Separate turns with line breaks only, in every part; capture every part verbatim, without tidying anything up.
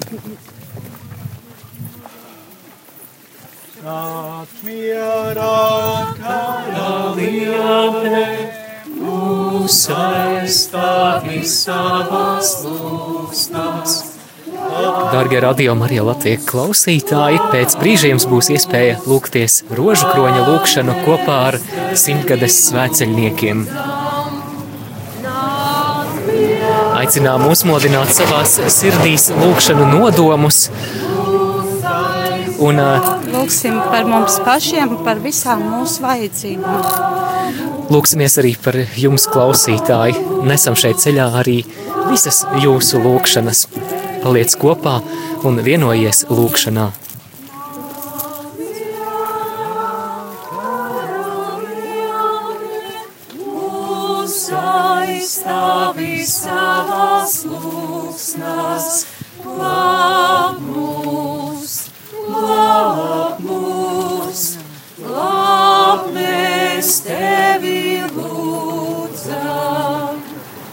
Nāc mierā, karaliene, mūs aizstāvi savās lūgsmās.
Dārgie Radio Marija Latvijas klausītāji, pēc brīža jums būs iespēja lūgties rožu kroņa lūgšanu kopā ar simtgades svētceļniekiem. Aicinām uzmodināt savās sirdīs lūgšanu nodomus. Un,
lūksim par mums pašiem, par visām mūsu vajadzībām.
Lūksimies arī par jums, klausītāji. Nesam šeit ceļā arī visas jūsu lūgšanas. Paliec kopā un vienojies lūgšanā.
Mūs aizstāvi savās lūgsmās, glāb mūs, glāb mūs, glāb mēs tevi lūdzam.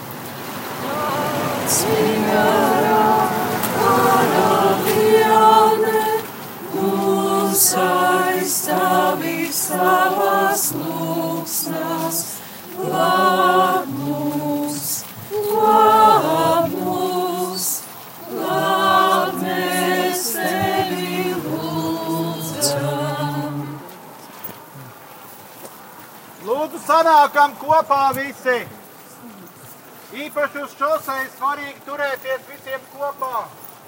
Nāc mierā, karaliene, mūs aizstāvi savās lūgsmās, glāb mūs, glāb mūs, glāb mēs tevi lūdzam.
Lūdzu, sanākam kopā visi. Īpaši uz šoseis svarīgi turēties visiem kopā.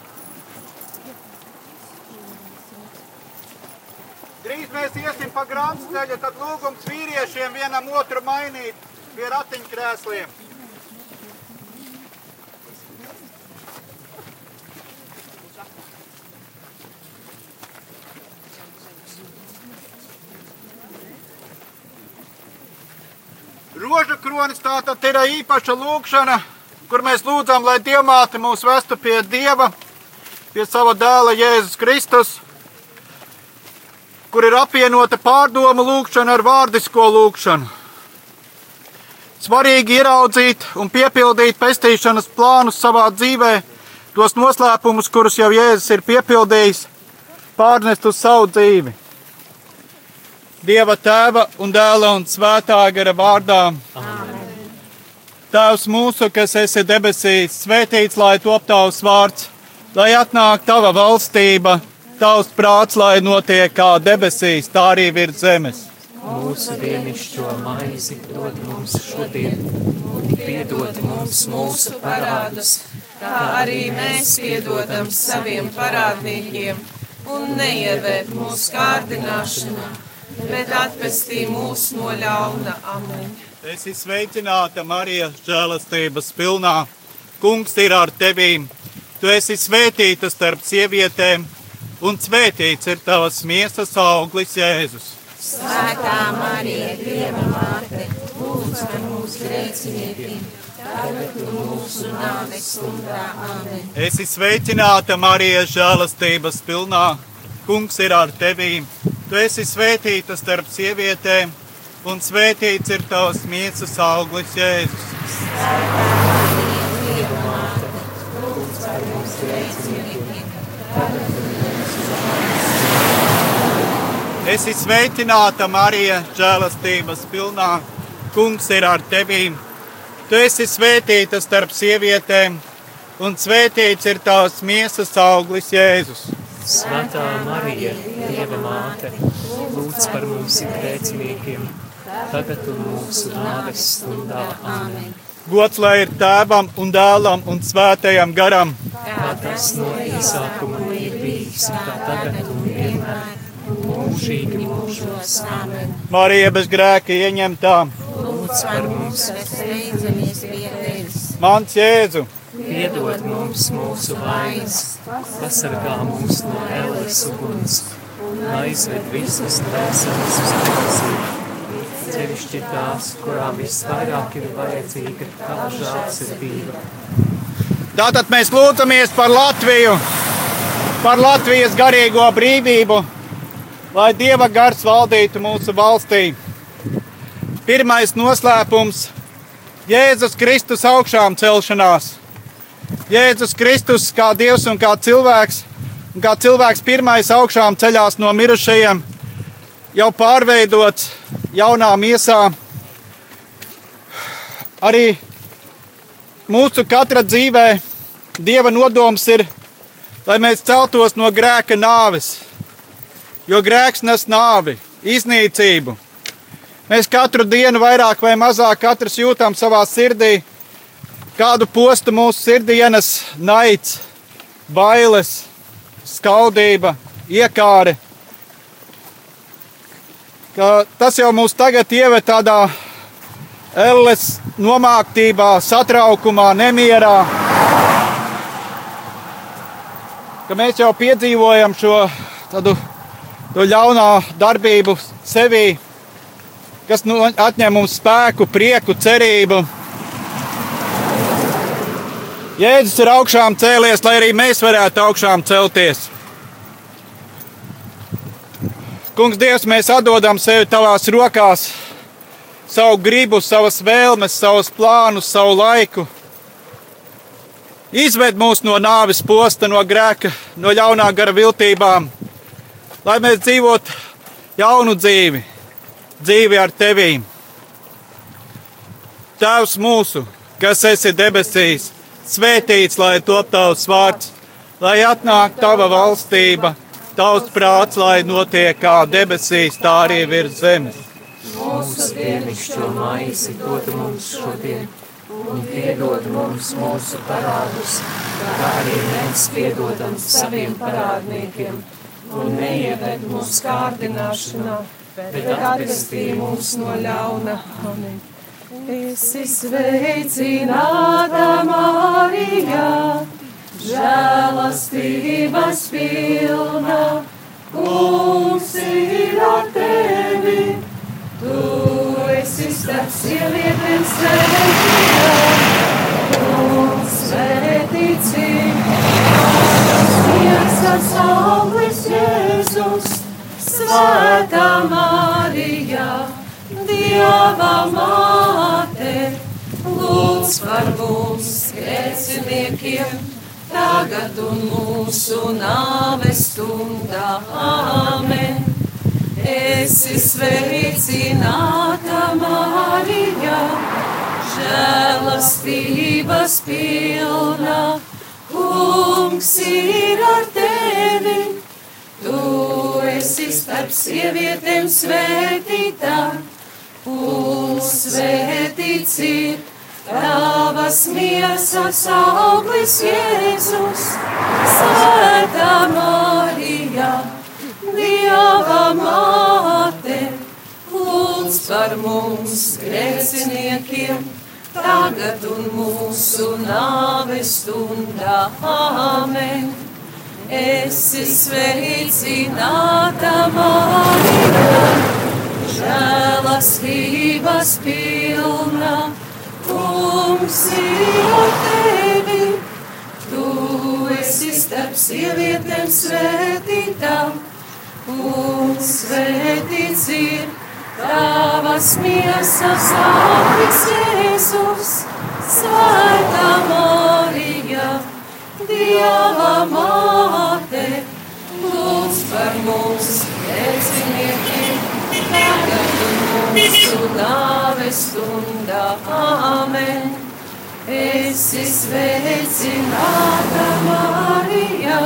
Drīz mēs iesim pa grāmatceļu, tad lūgums vīriešiem vienam otru mainīt pie ratiņkrēsliem. Rožu kronis tātad ir īpaša lūgšana, kur mēs lūdzam, lai Dievmāte mūs vestu pie Dieva, pie sava dēla Jēzus Kristus, kur ir apvienota pārdomu lūgšana ar vārdisko lūgšanu. Svarīgi ieraudzīt un piepildīt pestīšanas plānus savā dzīvē, tos noslēpumus, kurus jau Jēzus ir piepildījis, pārnest uz savu dzīvi. Dieva Tēva un Dēla un Svētā gara vārdā. Amen. Tēvs mūsu, kas esi debesīs, svētīts, lai top tavs vārds, lai atnāk tava valstība, tavs prāts, lai notiek kā debesīs, tā arī virs zemes.
Mūsu dienišķo maizi dod mums šodien, un piedod mums mūsu parādus,
kā arī mēs piedodam saviem parādniekiem, un neieved mūsu kārdināšanā, bet atpestī mūs no ļauna. Amen.
Esi sveicināta, Marija, žēlastības pilnā. Kungs ir ar tevīm. Tu esi svētīta starp sievietēm, un svētīts ir tavas miesas auglis, Jēzus.
Svētā Marija, Dieva māte, lūdz par mūsu grēciniekiem, tagad un mūsu nāves stundā. Amen.
Esi sveicināta, Marija, žēlastības pilnā. Kungs ir ar tevīm. Tu esi svētīta starp sievietēm, un svētīts ir tavas miesas auglis, Jēzus.
Svētā Marija, Dieva māte, lūdz par mūsu grēciniekiem, tagad un mūsu nāves stundā.
Esi sveicināta, Marija, žēlastības pilnā. Kungs ir ar tevīm. Tu esi svētīta starp sievietēm, un svētīts ir tavas miesas auglis, Jēzus.
Svētā Marija, Dieva māte, lūdz par mums grēciniekiem, tagad un mūsu nāves stundā. Amen.
Gods lai ir Tēvam un Dēlam un Svētajam garam,
kā tas no iesākuma ir bijis, kā tagad un vienmēr, mūžīgi mūžos. Amen.
Marija bez grēka ieņemtā,
lūdz par mums, kas steidzamies pie tevis.
Mans Jēzu,
piedod mums mūsu vainas, pasargā mūs no ēles uguns un aizved visas dvēseles uz debesīm, ceļšķi tās, kurām visvairāk ir vajadzīga tava žēlsirdība.
tātad mēs lūdzamies par Latviju, par Latvijas garīgo brīvību, lai Dieva gars valdītu mūsu valstī. Pirmais noslēpums – Jēzus Kristus augšām celšanās. Jēzus Kristus kā Dievs un kā cilvēks, un kā cilvēks pirmais augšām ceļās no mirušajiem, jau pārveidots jaunā miesā. Arī mūsu katra dzīvē Dieva nodoms ir, lai mēs celtos no grēka nāves, jo grēks nes nāvi, iznīcību. Mēs katru dienu vairāk vai mazāk katrs jūtam savā sirdī, kādu postu mūsu sirdī ienes naids, bailes, skaudība, iekāre. Ka tas jau mūs tagad ieved tādā elles nomāktībā, satraukumā, nemierā. Ka mēs jau piedzīvojam šo tādu to ļaunā darbību sevī, kas nu, atņem mums spēku, prieku, cerību. Jēzus ir augšām cēlies, lai arī mēs varētu augšām celties. Kungs Dievs, mēs atdodam sevi tavās rokās, savu gribu, savas vēlmes, savus plānus, savu laiku. Izved mūs no nāves posta, no grēka, no ļaunā gara viltībām, lai mēs dzīvotu jaunu dzīvi, dzīvi ar tevī. Tēvs mūsu, kas esi debesīs, svētīts, lai top tavs vārds, lai atnāk tava valstība, tavs prāts, lai notiek kā debesīs, tā arī virs zemes.
Mūsu dienascho maizi dod mums šodien, un piedod mums mūsu parādus, kā arī mēs piedodam saviem parādniekiem, un neieved mūsu kārdināšanā, bet atvestī mūs no ļauna. Amen. Esi sveicināta, Marija, žēlastības pilna, Kungs ir ar tevi. Tu esi starp sievietēm svētīta, un svētīts ir tavas miesas auglis Jēzus. Svētā Marija, Dieva māte, lūdz par mums grēciniekiem, tagad un mūsu nāves stundā. Amen. Esi sveicināta, Marija, žēlastības pilna, Kungs ir ar tevi. Tu esi starp sievietēm svētīta, un svētīts ir tavas miesas auglis Jēzus. Svētā Marija, Dieva māte, lūdz par mums grēciniekiem, tagad un mūsu nāves stundā. Amen. Esi sveicināta, Marija, žēlastības pilna, Kungs ir ar tevi. Tu esi starp sievietēm svētīta, un svētīts ir tavas miesas auglis Jēzus. Svētā Marija, Dieva māte, lūdz par mums grēciniekiem, tagad un mūsu nāves stundā. Amen. Esi sveicināta, Marija,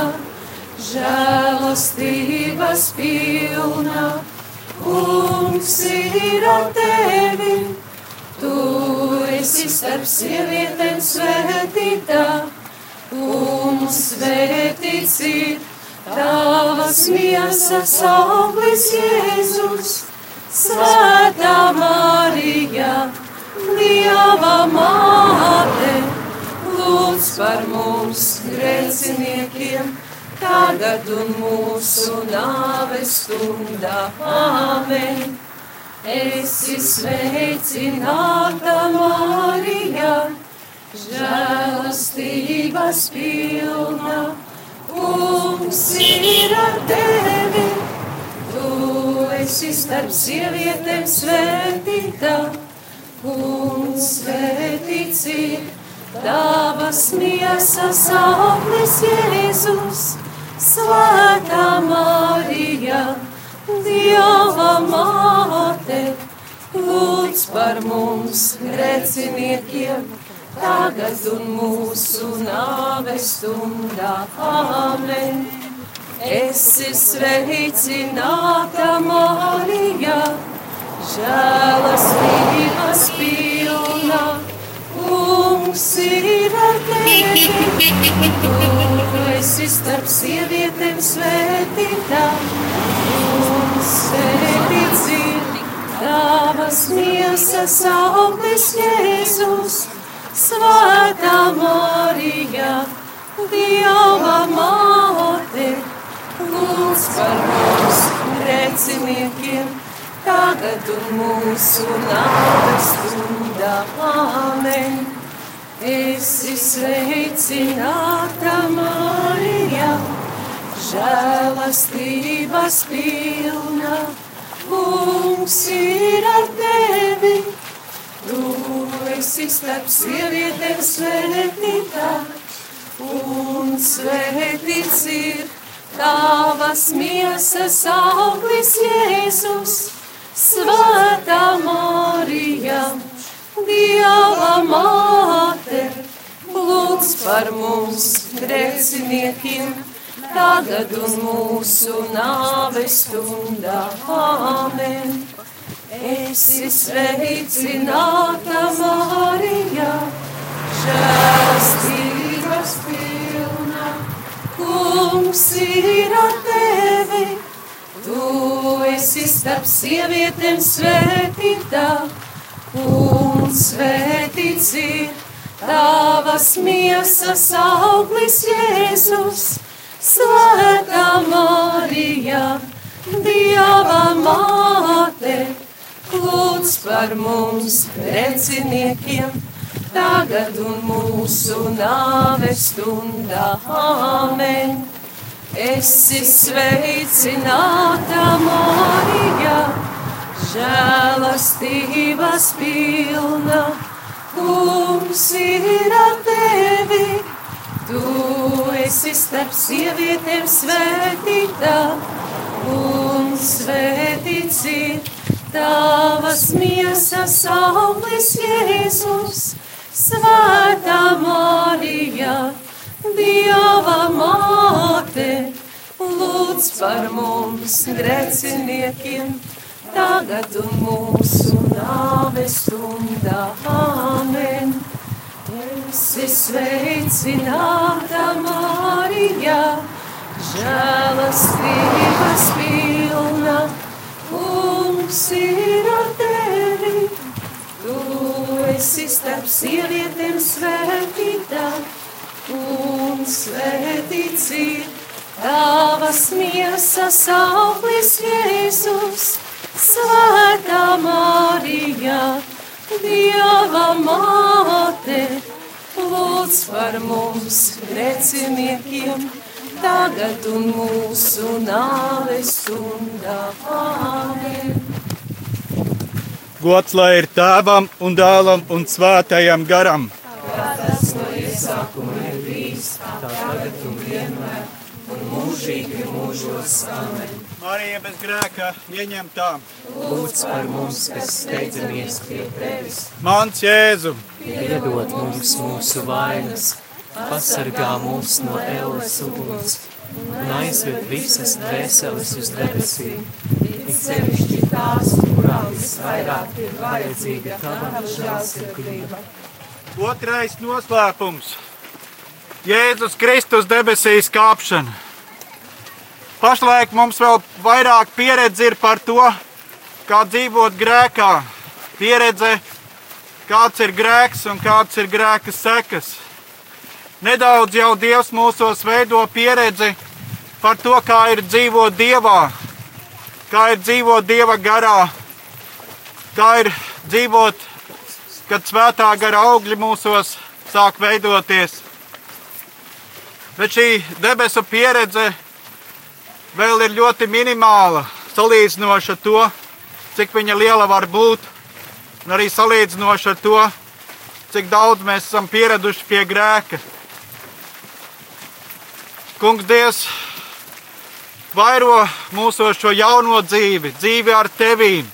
žēlastības pilna, Kungs ir ar tevi. Tu esi starp sievietēm svētīta, un svētīts ir tavas miesas auglis Jēzus. Svētā Marija, Dieva māte, lūdz par mums grēciniekiem, tagad un mūsu nāves stundā. Amen. Esi sveicināta, Marija, žēlastības pilna, Kungs ir ar tevi. Tu esi starp sievietēm svētīta, un svētīts ir
Tavas miesas auglis Jēzus, Svētā Marija, Dieva māte, lūdz par mums grēciniekiem, tagad un mūsu nāves stundā. Āmen. Esi sveicināta, Marija, žēlastības pilna, Kungs ir ar tevi. Tu esi starp sievietēm svētītā, un svētīts ir tavas miesas auglis Jēzus, Svētā Marija, Dieva māte, lūdz par mums grēciniekiem, tagad un mūsu nāves stundā. Āmen. Esi sveicināta, Marija, žēlastības pilna, Kungs ir ar tevi. Tu esi starp sievietēm svētītā, un svētīts ir tavas miesas auglis Jēzus, Svētā Marija, Dieva māte, lūdz par mums grēciniekiem, tagad un mūsu nāves stundā. Āmen. Esi sveicināta, Marija, žēlastības pilna, Kungs ir ar tevi. Tu esi starp sievietēm svētītā, un svētīts ir tavas miesas auglis Jēzus, Svētā Marija, Dieva māte, lūdz par mums grēciniekiem, tagad un mūsu nāves stundā. Āmen. Esi sveicināta, Marija, žēlastības pilna, Kungs ir ar tevi. Tu esi starp sievietēm svētītā, un svētīts ir tavas miesas auglis Jēzus, Svētā Marija, Dieva māte, lūdz par mums grēciniekiem, tagad un mūsu nāves stundā. Āmen. Esi sveicināta, Marija, žēlastības pilna, Kungs ir ar tevi. Tu esi starp sievietēm svētītā, un svētīts ir tavas miesas auglis Jēzus, Svētā Marija, Dieva māte, lūdz par mums grēciniekiem, tagad un mūsu nāves stundā. Āmen.
Gods lai ir Tēvam un Dēlam un Svētajam garam.
Kā tas no iesākuma ir bijis, tā tagad un vienmēr, un mūžīgi mūžos. Āmen.
Marija bez grēka ieņemtā,
Lūdz par mums, kas steidzamies pie tevis.
mans Jēzu,
Piedod mums mūsu vainas, pasargā mūs no elles uguns un aizved visas dvēseles uz debesīm.
It sevišķi tās, kurām visvairāk ir vajadzīga tava žēlsirdība.
otrais noslēpums. Jēzus Kristus debesīs kāpšana. Pašlaik mums vēl vairāk pieredze ir par to, kā dzīvot grēkā. Pieredze, kāds ir grēks un kāds ir grēka sekas. Nedaudz jau Dievs mūsos veido pieredzi par to, kā ir dzīvot Dievā, kā ir dzīvot Dieva garā, kā ir dzīvot, kad svētā gara augļi mūsos sāk veidoties. Bet šī debesu pieredze vēl ir ļoti minimāla, salīdzinoši ar to, cik viņa liela var būt, un arī salīdzinoši ar to, cik daudz mēs esam pieraduši pie grēka. Kungs, Dievs, vairo mūsos šo jauno dzīvi, dzīvi ar Tevīm.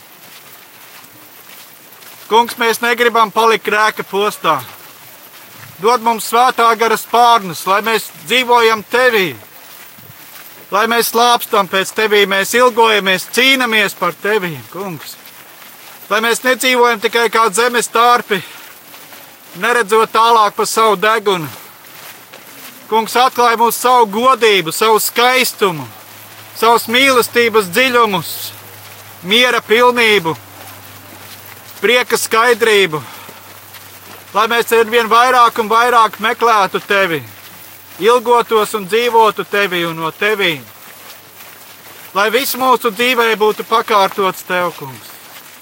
Kungs, mēs negribam palikt grēka postā. Dod mums svētā gara spārnus, lai mēs dzīvojam Tevī, lai mēs slāpstam pēc Tevī, mēs ilgojamies, cīnamies par Tevī, Kungs. Lai mēs nedzīvojam tikai kā zemes tārpi, neredzot tālāk pa savu degunu. Kungs, atklāj mums savu godību, savu skaistumu, savus mīlestības dziļumus, miera pilnību, prieka skaidrību, lai mēs ar vien vairāk un vairāk meklētu Tevi, ilgotos un dzīvotu Tevi un no Tevī. Lai viss mūsu dzīvē būtu pakārtots Tev, Kungs.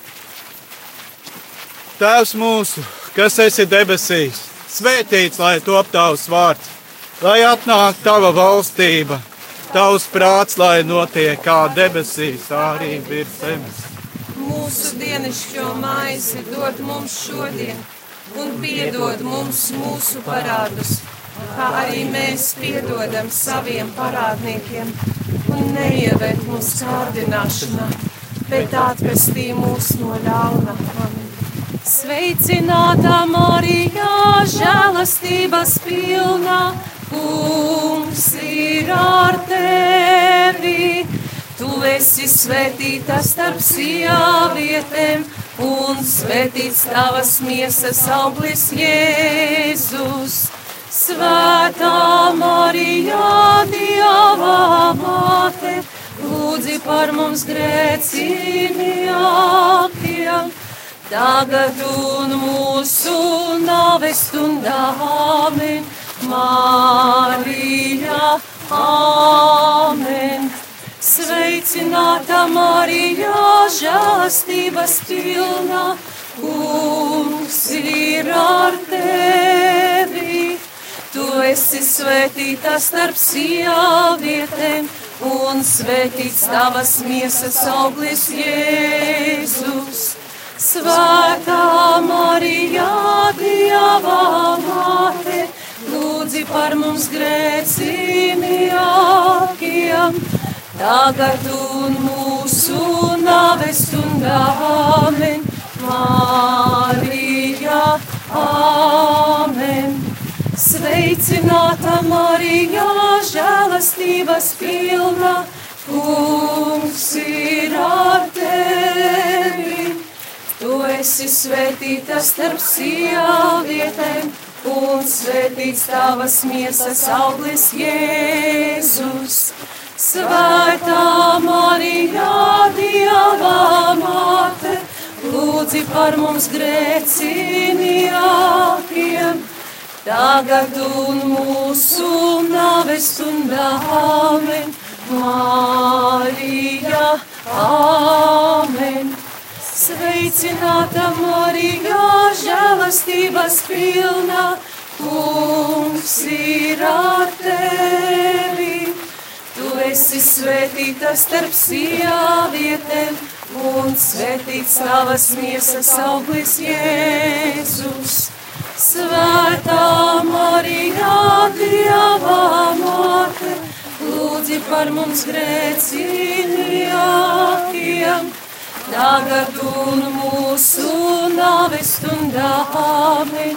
Tēvs mūsu, kas esi debesīs, svētīts, lai top Tavs vārds, lai atnāk Tava valstība, Tavs prāts, lai notiek kā debesīs, arī virs zemes.
Mūsu dienascho maizi dod mums šodien, un piedod mums mūsu parādus, kā arī mēs piedodam saviem parādniekiem, un neieved mūsu kārdināšanā, bet atpestī mūs no ļauna. Amen.
Sveicināta Marija, žēlastības pilna, Kungs ir ar Tevi. Tu esi svētīta starp sievietēm, un svētīts Tavas miesas auglis Jēzus. Svētā Marija, Dieva māte, lūdzi par mums grēciniekiem, tagad un mūsu nāves stundā. Amen. Marija, amen. Sveicināta Marija, žēlastības pilna, Kungs ir ar Tevi. Tu esi svētīta starp sievietēm, un svētīts Tavas miesas auglis Jēzus. Svētā Marija, Dieva māte, lūdzi par mums grēciniekiem, tagad un mūsu nāves stundā. Amen. Marija, amen. Sveicināta Marija, žēlastības pilna, Kungs ir ar Tevi. Tu esi svētīta starp sievietēm, un svētīts Tavas miesas auglis Jēzus. Svētā Marija, Dieva māte, lūdzi par mums grēciniekiem, tagad un mūsu nāves stundā. Amen. Marija, amen. Sveicināta Marija, žēlastības pilna, Kungs ir ar Tevi. Tu esi svētīta starp sievietēm, un svētīts Tavas miesas auglis Jēzus. Svētā Marija, Dieva māte, lūdzi par mums grēciniekiem, tagad un mūsu nāves stundā. Amen.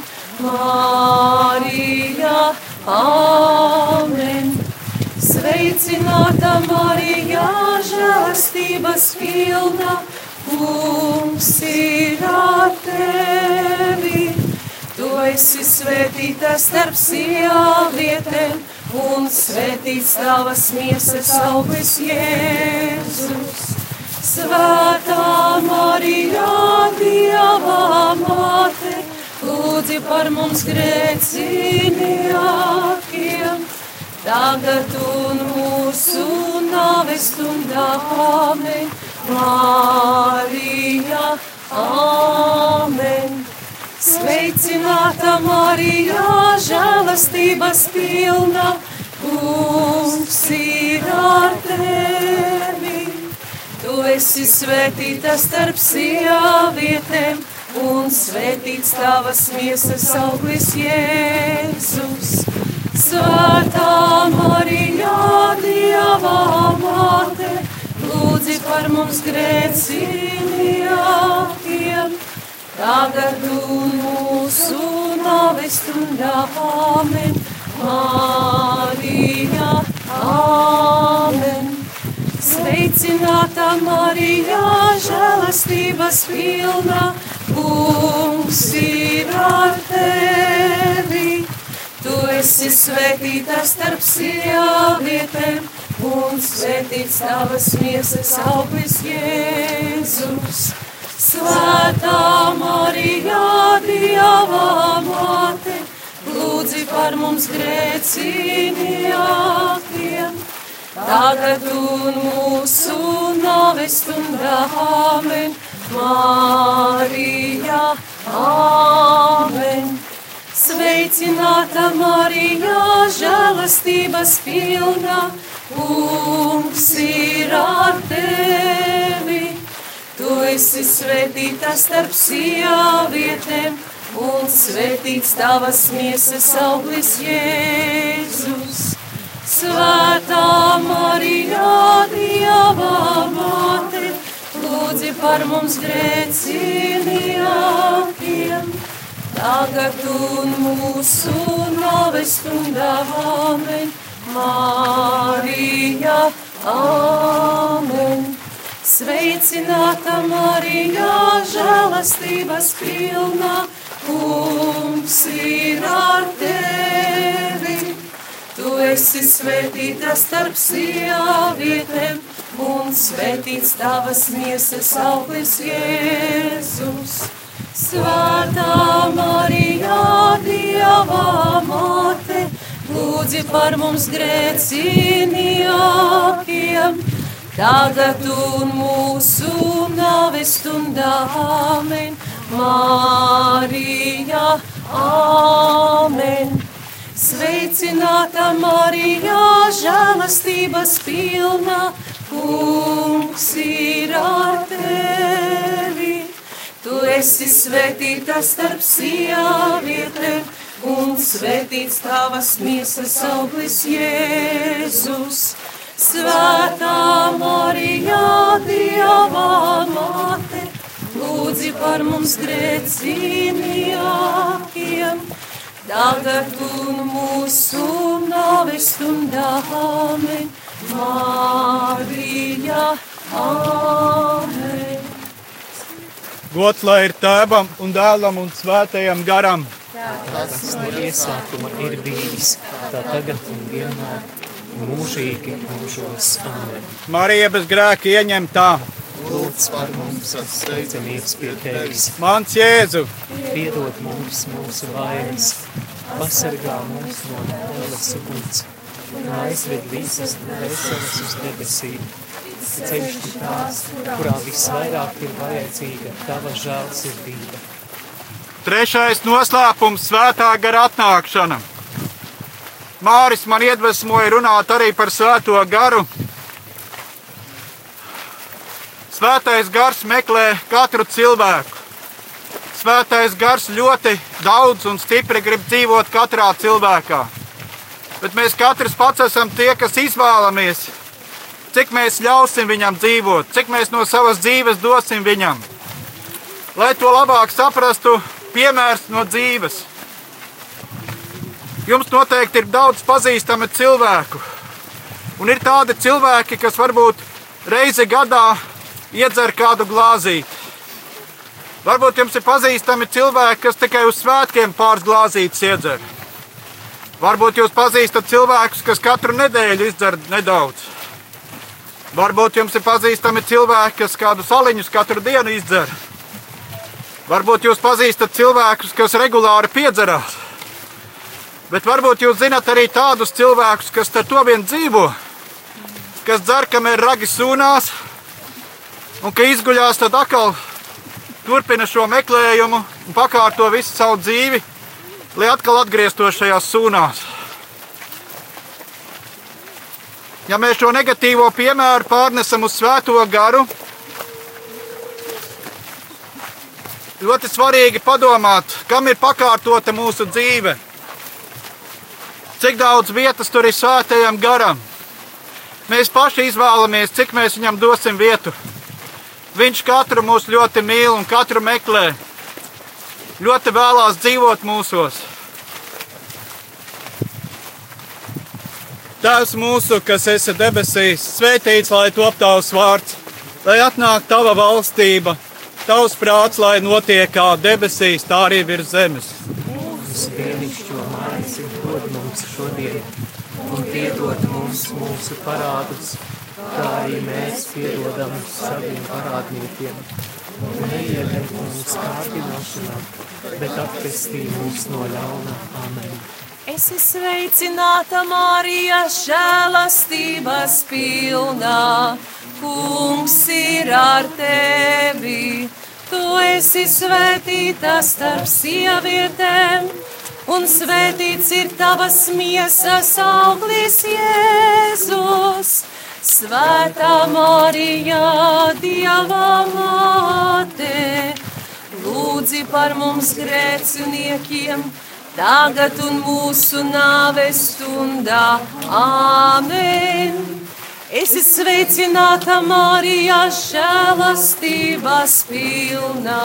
Marija, amen. Sveicināta Marija, žēlastības pilna, Kungs ir ar Tevi. Tu esi svētīta starp sievietēm, un svētīts Tavas miesas auglis Jēzus. Svētā Marija, Dieva māte, lūdzi par mums grēciniekiem, tagad un mūsu nāves stundā. Amen. Marija, amen. Sveicināta Marija, žēlastības pilna, Kungs ir ar Tevi. Tu esi svētīta starp sievietēm, un svētīts tavas miesas auglis Jēzus. Svētā Marija, Dieva māte, lūdzi par mums grēciniekiem, tagad un mūsu nāves stundā. Āmen. Marija, āmen. Sveicināta Marija, žēlastības pilna, Kungs ir ar tevi. Tu esi svētīta starp sievietēm, un svētīts tavas miesas auglis Jēzus. Svētā Marija, Dieva māte, lūdzi par mums grēciniekiem, tagad un mūsu nāves stundā. Āmen. Marija, āmen. Sveicināta Marija, žēlastības pilna, Kungs ir ar tevi. Tu esi svētīta starp sievietēm, un svētīts tavas miesas auglis Jēzus. Svētā Marija, Dieva māte, lūdzi par mums grēciniekiem, tagad un mūsu nāves stundā. Āmen. Marija, āmen. Sveicināta Marija, žēlastības pilna, Kungs ir ar tevi. Tu esi svētīta starp sievietēm, un svētīts tavas miesas auglis Jēzus. Svētā Marija, Dieva māte, lūdzi par mums grēciniekiem, tagad un mūsu nāves stundā. Āmen. Marija, āmen. Sveicināta Marija, žēlastības pilna, Kungs ir ar tevi. Tu esi svētīta starp sievietēm, un svētīts tavas miesas auglis Jēzus. Svētā Marija, Dieva māte, lūdzi par mums grēciniekiem, tagad un mūsu nāves stundā. Āmen. Marija, āmen.
Gods lai ir Tēvam un Dēlam un Svētajam garam.
Tas no iesākuma ir bijis, tā tagad un vienmēr, mūžīgi mūžos. Āmen.
Marija bez grēka ieņemtā,
Lūdz par mums, steidzamības pie tevis.
mans Jēzu,
Piedod mums mūsu vainas, pasargā mūs no ēles uguns, un aizved visas dvēseles uz debesīm. Ceļš ir tās, kurā visvairāk ir vajadzīga tava žēlsirdība.
trešais noslēpums – svētā gara atnākšana. Māris man iedvesmoja runāt arī par svēto garu. Svētais gars meklē katru cilvēku. Svētais gars ļoti daudz un stipri grib dzīvot katrā cilvēkā. Bet mēs katrs pats esam tie, kas izvēlamies, cik mēs ļausim viņam dzīvot, cik mēs no savas dzīves dosim viņam. Lai to labāk saprastu, piemērs no dzīves. Jums noteikti ir daudz pazīstami cilvēku. Un ir tādi cilvēki, kas varbūt reizi gadā iedzer kādu glāzīti. Varbūt jums ir pazīstami cilvēki, kas tikai uz svētkiem pāris glāzītes iedzer. Varbūt jūs pazīstat cilvēkus, kas katru nedēļu izdzer nedaudz. Varbūt jums ir pazīstami cilvēki, kas kādu saliņus katru dienu izdzer. Varbūt jūs pazīstat cilvēkus, kas regulāri piedzerās. Bet varbūt jūs zinat arī tādus cilvēkus, kas ar to vien dzīvo, kas dzer, kamēr ragi sūnās, un ka izguļās, tad atkal turpina šo meklējumu un pakārto visu savu dzīvi, lai atkal atgrieztos šajās sūnās. Ja mēs šo negatīvo piemēru pārnesam uz svēto garu, Ļoti svarīgi padomāt, kam ir pakārtota mūsu dzīve. Cik daudz vietas tur ir svētajam garam. Mēs paši izvēlamies, cik mēs viņam dosim vietu. Viņš katru mūs ļoti mīl un katru meklē. Ļoti vēlās dzīvot mūsos. Tēvs mūsu, kas esi debesīs, svētīts, lai top tavs vārds, lai atnāk tava valstība, tavs prāts, lai notiek kā debesīs, tā arī virs zemes.
Mūsu dienascho maizi dod mums šodien, un piedod mums mūsu parādus, kā arī mēs piedodam saviem parādniekiem. Un neieved mūsu kārdināšanā, bet atpestī mūs no ļauna. Amen.
Esi sveicināta, Marija, žēlastības pilnā, Kungs ir ar tevi. Tu esi svētīta starp sievietēm, un svētīts ir tavas miesas auglis, Jēzus. Svētā Marija, Dieva māte, lūdzi par mums grēciniekiem, tagad un mūsu nāves stundā. Āmen. Esi sveicināta, Marija, žēlastības pilnā,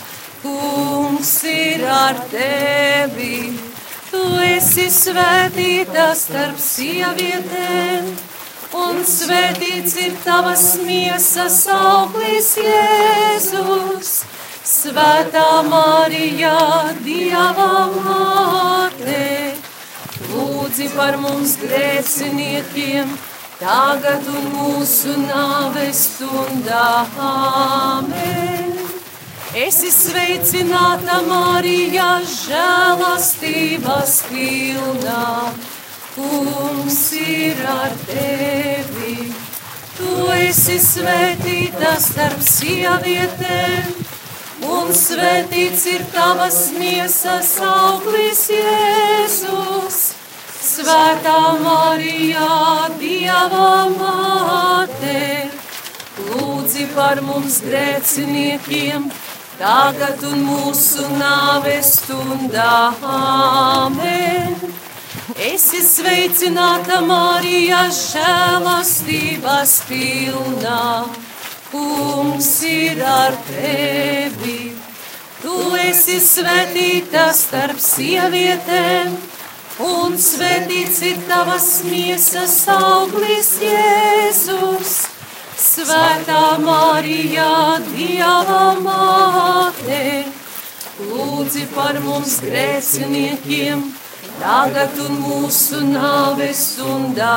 Kungs ir ar tevi. Tu esi svētīta starp sievietēm, un svētīts ir tavas miesas auglis, Jēzus. Svētā Marija, Dieva māte, lūdzi par mums grēciniekiem, tagad un mūsu nāves stundā. Āmen. Esi sveicināta, Marija, žēlastības pilnā, Kungs ir ar tevi. Tu esi svētīta starp sievietēm, un svētīts ir tavas miesas auglis, Jēzus. Svētā Marija, Dieva māte, lūdzi par mums grēciniekiem, tagad un mūsu nāves stundā. Āmen. Esi sveicināta, Marija, žēlastības pilnā, Kungs ir ar tevi. Tu esi svētīta starp sievietēm, un svētīts ir tavas miesas auglis, Jēzus. Svētā Marija, Dieva māte, lūdzi par mums grēciniekiem, tagad un mūsu nāves stundā.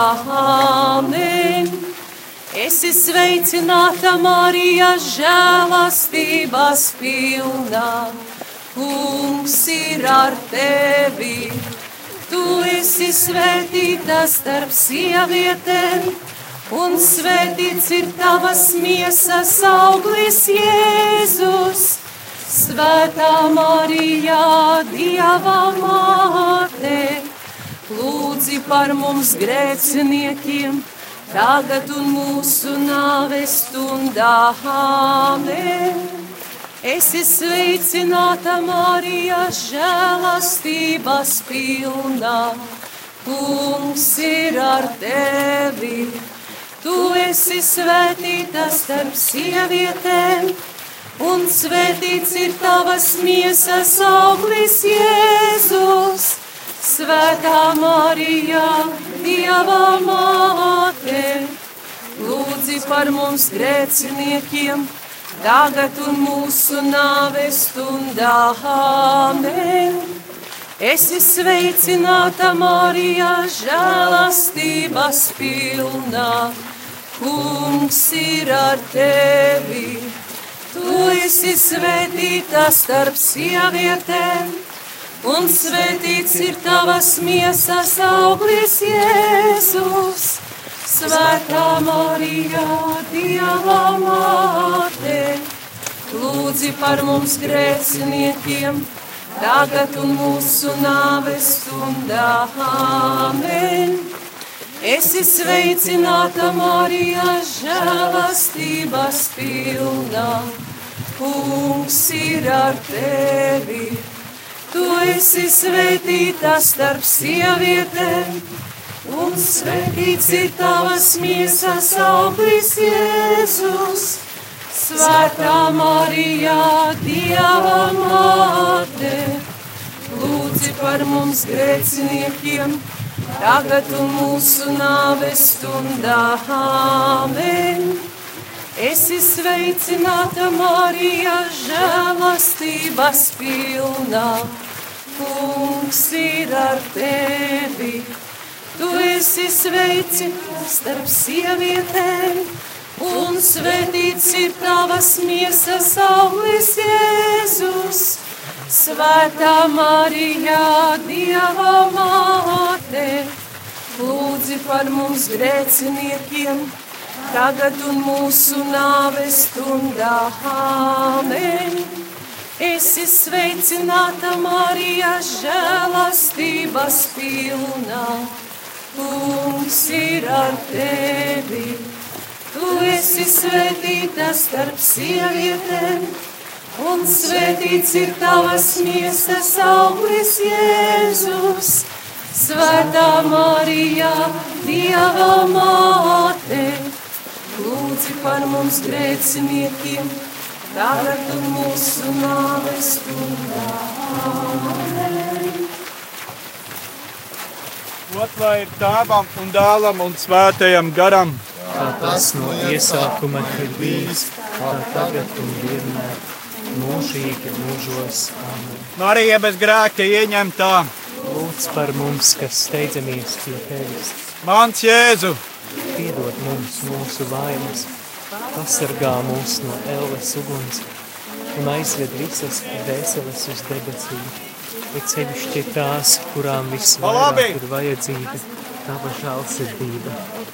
Āmen. Esi sveicināta, Marija, žēlastības pilnā, Kungs ir ar tevi. Tu esi svētīta starp sievietēm, un svētīts ir tavas miesas auglis, Jēzus. Svētā Marija, Dieva māte, lūdzi par mums grēciniekiem, tagad un mūsu nāves stundā. Āmen. Esi sveicināta, Marija, žēlastības pilnā, Kungs ir ar tevi. Tu esi svētīta starp sievietēm, un svētīts ir tavas miesas auglis, Jēzus. Svētā Marija, Dieva māte, lūdzi par mums grēciniekiem, tagad un mūsu nāves stundā. Āmen. Esi sveicināta, Marija, žēlastības pilnā, Kungs ir ar tevi. Tu esi svētīta starp sievietēm, un svētīts ir tavas miesas auglis, Jēzus. Svētā Marija, Dieva māte, lūdzi par mums grēciniekiem, tagad un mūsu nāves stundā. Āmen. Esi sveicināta, Marija, žēlastības pilnā, Kungs ir ar tevi. Tu esi svētīta starp sievietēm, un svētīts ir tavas miesas auglis, Jēzus. Svētā Marija, Dieva māte, lūdzi par mums grēciniekiem, tagad un mūsu nāves stundā. Āmen. Esi sveicināta, Marija, žēlastības pilnā. Kungs ir ar tevi. Tu esi sveicināta starp sievietēm, un svētīts ir tavas miesas auglis, Jēzus. Svētā Marija, Dieva māte, lūdzi par mums grēciniekiem, tagad un mūsu nāves stundā. Āmen. Esi sveicināta, Marija, žēlastības pilnā. Kungs ir ar tevi. Tu esi svētīta starp sievietēm, un svētīts ir tavas miesas auglis, Jēzus. Svētā Marija, Dieva māte, lūdzi par mums grēciniekiem, tagad un mūsu nāves stundā. Āmen.
Ot, lai ir Tēvam un Dēlam un Svētajam garam,
kā tas no iesākuma ir bijis, tā tagad un vienmēr, mūžīgi mūžos. Amen.
Marija bez grēka ieņemtā,
Lūdz par mums, kas steidzamies pie tevis.
mans Jēzu,
Piedod mums mūsu vainas, pasargā mūs no elles uguns un aizved visas dvēseles uz debesīm, bet sevišķi tās, kurām visvairāk ir vajadzīga tava žēlsirdība.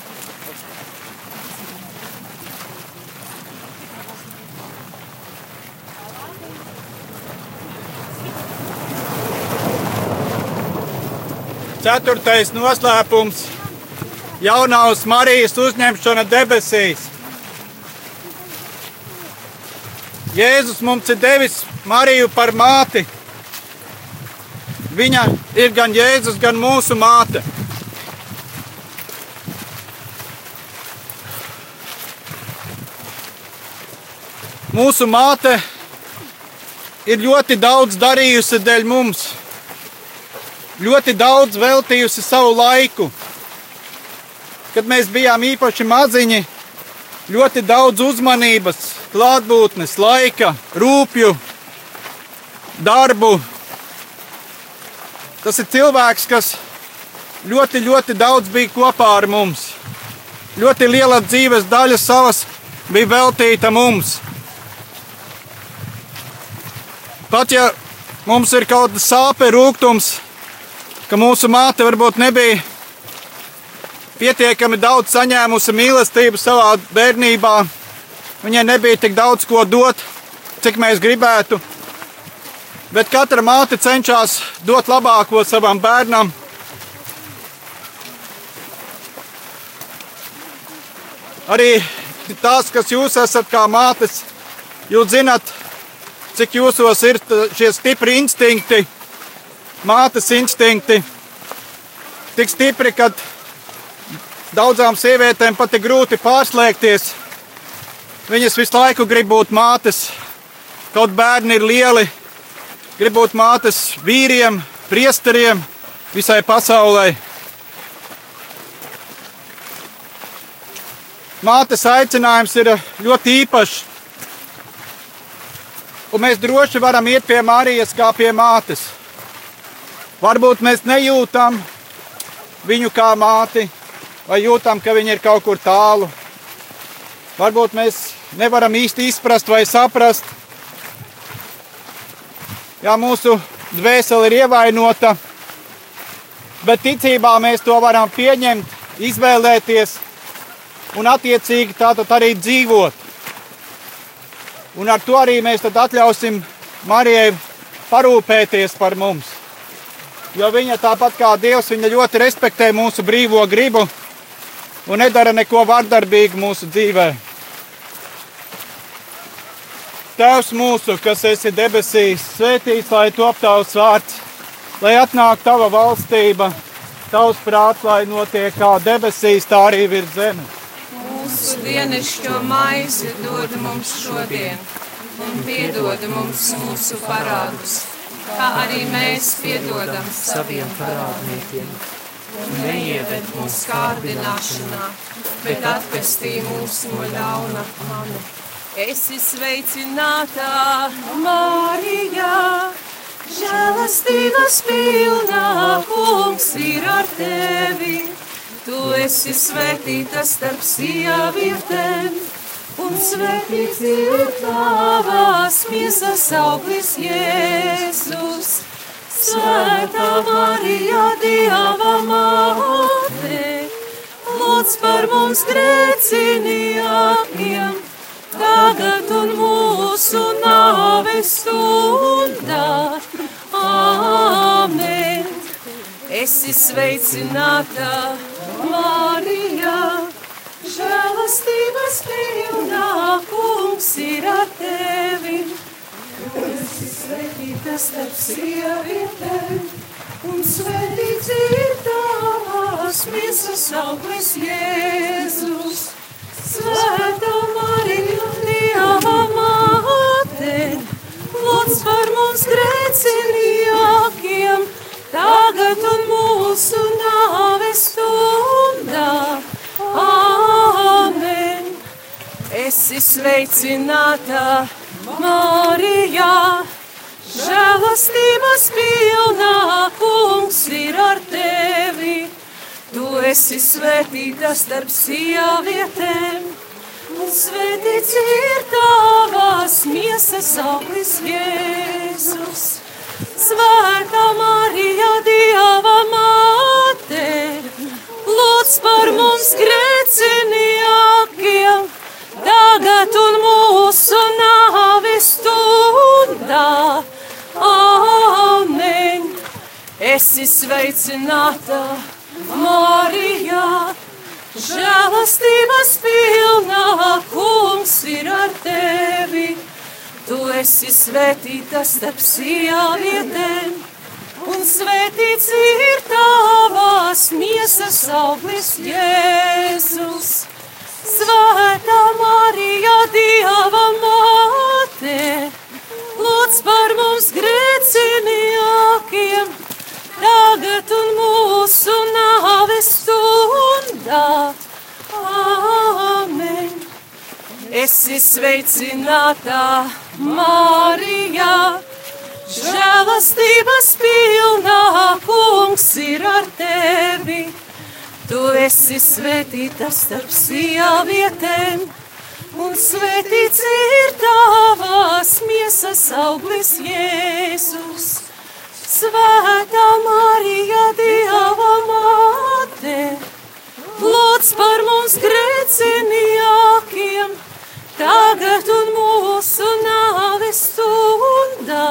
ceturtais noslēpums – jaunās Marijas uzņemšana debesīs. Jēzus mums ir devis Mariju par māti. Viņa ir gan Jēzus, gan mūsu māte. Mūsu māte ir ļoti daudz darījusi dēļ mums. Ļoti daudz veltījusi savu laiku. Kad mēs bijām īpaši maziņi, ļoti daudz uzmanības, klātbūtnes, laika, rūpju, darbu. Tas ir cilvēks, kas ļoti, ļoti daudz bija kopā ar mums. Ļoti liela dzīves daļa savas bija veltīta mums. Pat ja mums ir kaut kāda sāpe, rūgtums, ka mūsu māte varbūt nebija pietiekami daudz saņēmusi mīlestību savā bērnībā. Viņai nebija tik daudz ko dot, cik mēs gribētu. Bet katra māte cenšas dot labāko savam bērnam. Arī tās, kas jūs esat kā mātes, jūs zinat, cik jūsos ir šie stipri instinkti, mātes instinkti, tik stipri, kad daudzām sievietēm pat ir grūti pārslēgties. Viņas visu laiku grib būt mātes, kaut bērni ir lieli, grib būt mātes vīriem, priesteriem, visai pasaulē. Mātes aicinājums ir ļoti īpašs, un mēs droši varam iet pie Marijas kā pie mātes. Varbūt mēs nejūtam viņu kā māti, vai jūtam, ka viņa ir kaut kur tālu. Varbūt mēs nevaram īsti izprast vai saprast. Jā, mūsu dvēsele ir ievainota, bet ticībā mēs to varam pieņemt, izvēlēties un attiecīgi tātad arī dzīvot. Un ar to arī mēs tad atļausim Marijai parūpēties par mums. Jo viņa tāpat kā Dievs, viņa ļoti respektē mūsu brīvo gribu un nedara neko vardarbīgu mūsu dzīvē. Tēvs mūsu, kas esi debesīs, svētīts, lai top tavs vārds, lai atnāk tava valstība, tavs prāts, lai notiek kā debesīs, tā arī virs zemes.
Mūsu dienascho maizi dod mums šodien, un piedod mums mūsu parādus, kā arī mēs piedodam saviem parādniekiem. Un neieved mūsu kārdināšanā, bet atpestī mūs no ļauna. Amen. Esi sveicināta, Marija, žēlastības pilnā, Kungs ir ar tevi. Tu esi svētīta starp sievietēm, un svētīts ir tavas miesas auglis, Jēzus. Svētā Marija, Dieva māte, lūdz par mums grēciniekiem, tagad un mūsu nāves stundā. Āmen. Esi sveicināta, Marija, žēlastības pilnā, Kungs ir ar tevi. Tu esi svētīta starp sievietēm, un svētīts ir tavas miesas auglis, Jēzus. Svētā Marija, Dieva māte, lūdz par mums grēciniekiem, tagad un mūsu nāves stundā. Āmen. Esi sveicināta, Marija, žēlastības pilnā, Kungs ir ar tevi. Tu esi svētīta starp sievietēm, un svētīts ir tavas miesas auglis, Jēzus. Svētā Marija, Dieva māte, lūdz par mums grēciniekiem, tagad un mūsu nāves stundā. Āmen. Esi sveicināta, Marija, žēlastības pilnā, Kungs ir ar tevi. Tu esi svētīta starp sievietēm, un svētīts ir tavas miesas auglis, Jēzus. Svētā Marija, Dieva māte, lūdz par mums grēciniekiem, tagad un mūsu nāves stundā. Āmen. Esi sveicināta, Marija, žēlastības pilnā, Kungs ir ar tevi. Tu esi svētīta starp sievietēm, un svētīts ir tavas miesas auglis, Jēzus. Svētā Marija, Dieva māte, lūdz par mums grēciniekiem, tagad un mūsu nāves stundā.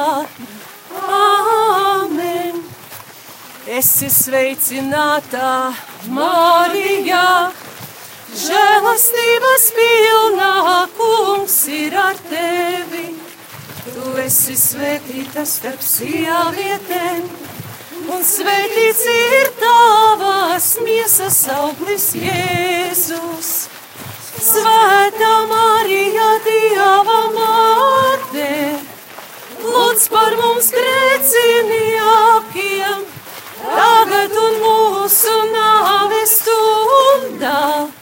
Āmen. Esi sveicināta, Marija, žēlastības pilnā, Kungs ir ar tevi. Tu esi svētīta starp sievietēm, un svētīts ir tavas miesas auglis, Jēzus. Svētā Marija, Dieva māte, lūdz par mums grēciniekiem, tagad un mūsu nāves stundā.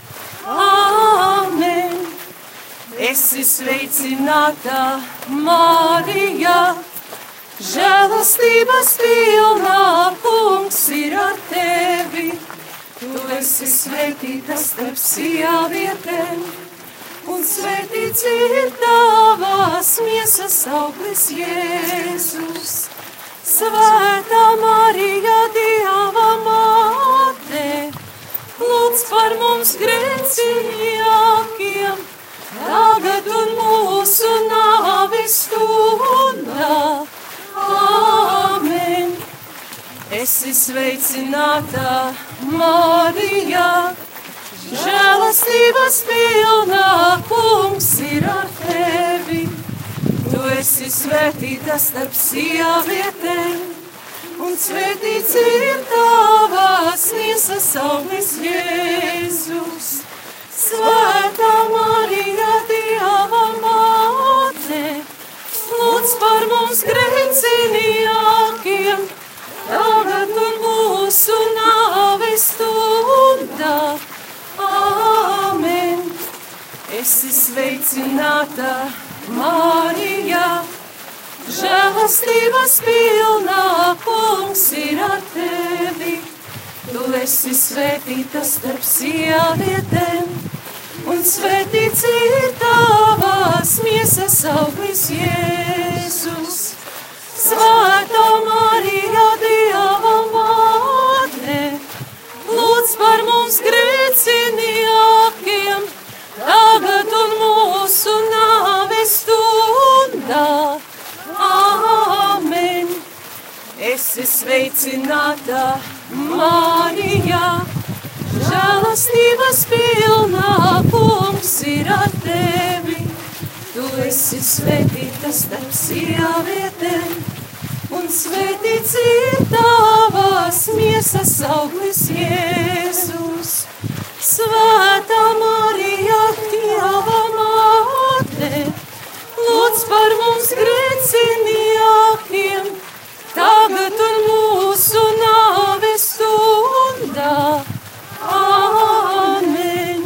Āmen. Esi sveicināta, Marija, žēlastības pilnā, Kungs ir ar tevi. Tu esi svētīta starp sievietēm, un svētīts ir tavas miesas auglis, Jēzus. Svētā Marija, Dieva māte, lūdz par mums grēciniekiem, tagad un mūsu nāves stundā. Āmen. Esi sveicināta, Marija, žēlastības pilnā, Kungs ir ar tevi.
esi svētīta starp sievietēm, un svētīts ir tavas miesas auglis, Jēzus. Svētā Marija, Dieva māte, lūdz par mums grēciniekiem, tagad un mūsu nāves stundā. Āmen. Esi sveicināta, Marija, žēlastības pilnā, Kungs ir ar tevi. Tu esi svētīta starp sievietēm, un svētīts ir tavas miesas auglis, Jēzus. Svētā Marija, Dieva māte, lūdz par mums grēciniekiem, tagad un mūsu nāves stundā. Āmen. Esi sveicināta, Marija, žēlastības pilnā, Kungs ir ar tevi. Tu esi svētīta starp sievietēm, un svētīts ir tavas miesas auglis, Jēzus. Svētā Marija, Dieva māte, lūdz par mums grēciniekiem, tagad un mūsu nāves stundā. Āmen.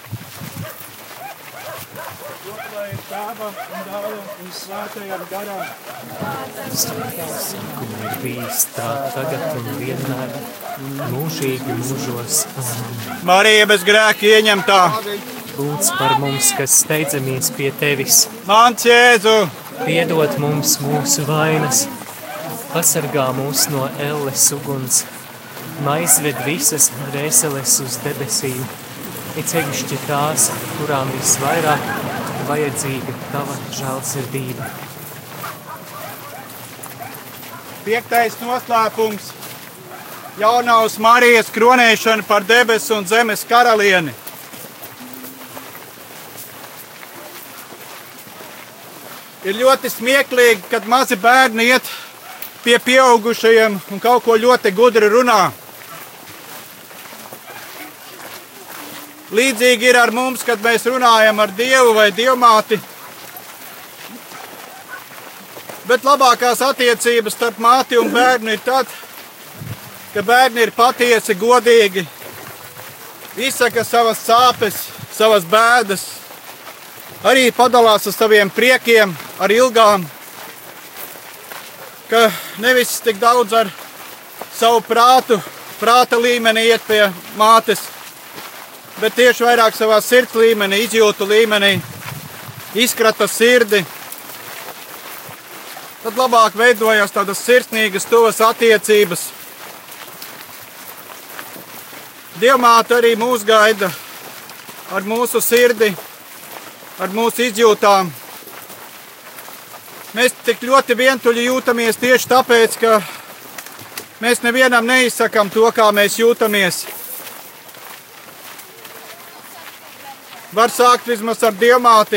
Lai ir Tēvam un Dēlam un Svētajam garam.
Svētās, un ir bijis tā tagad un vienmēr, mūžīgi mūžos.
Marija bez grēka ieņemtā.
Lūdz par mums, kas steidzamies pie tevis.
Mans Jēzu,
Piedod mums mūsu vainas, pasargā mūs no elles uguns, aizved visas dvēseles uz debesīm, it sevišķi tās, kurām visvairāk vajadzīga tava žēlsirdība.
piektais noslēpums. Jaunavas Marijas kronēšana par debesu un zemes karalieni. Ir ļoti smieklīgi, kad mazi bērni iet pie pieaugušajiem un kaut ko ļoti gudri runā. Līdzīgi ir ar mums, kad mēs runājam ar Dievu vai Dievmāti. Bet labākās attiecības starp māti un bērnu ir tad, ka bērni ir patiesi, godīgi, izsaka savas sāpes, savas bēdas, arī padalās ar saviem priekiem, ar ilgām, ka nevis tik daudz ar savu prātu, prāta līmeni iet pie mātes, bet tieši vairāk savā sirds līmenī, izjūtu līmenī, izkrata sirdi. Tad labāk veidojas tādas sirsnīgas, tuvas attiecības. Dievmāte arī mūs gaida ar mūsu sirdi, ar mūsu izjūtām. Mēs tik ļoti vientuļi jūtamies tieši tāpēc, ka mēs nevienam neizsakam to, kā mēs jūtamies. Var sākt vismaz ar Dievmāti.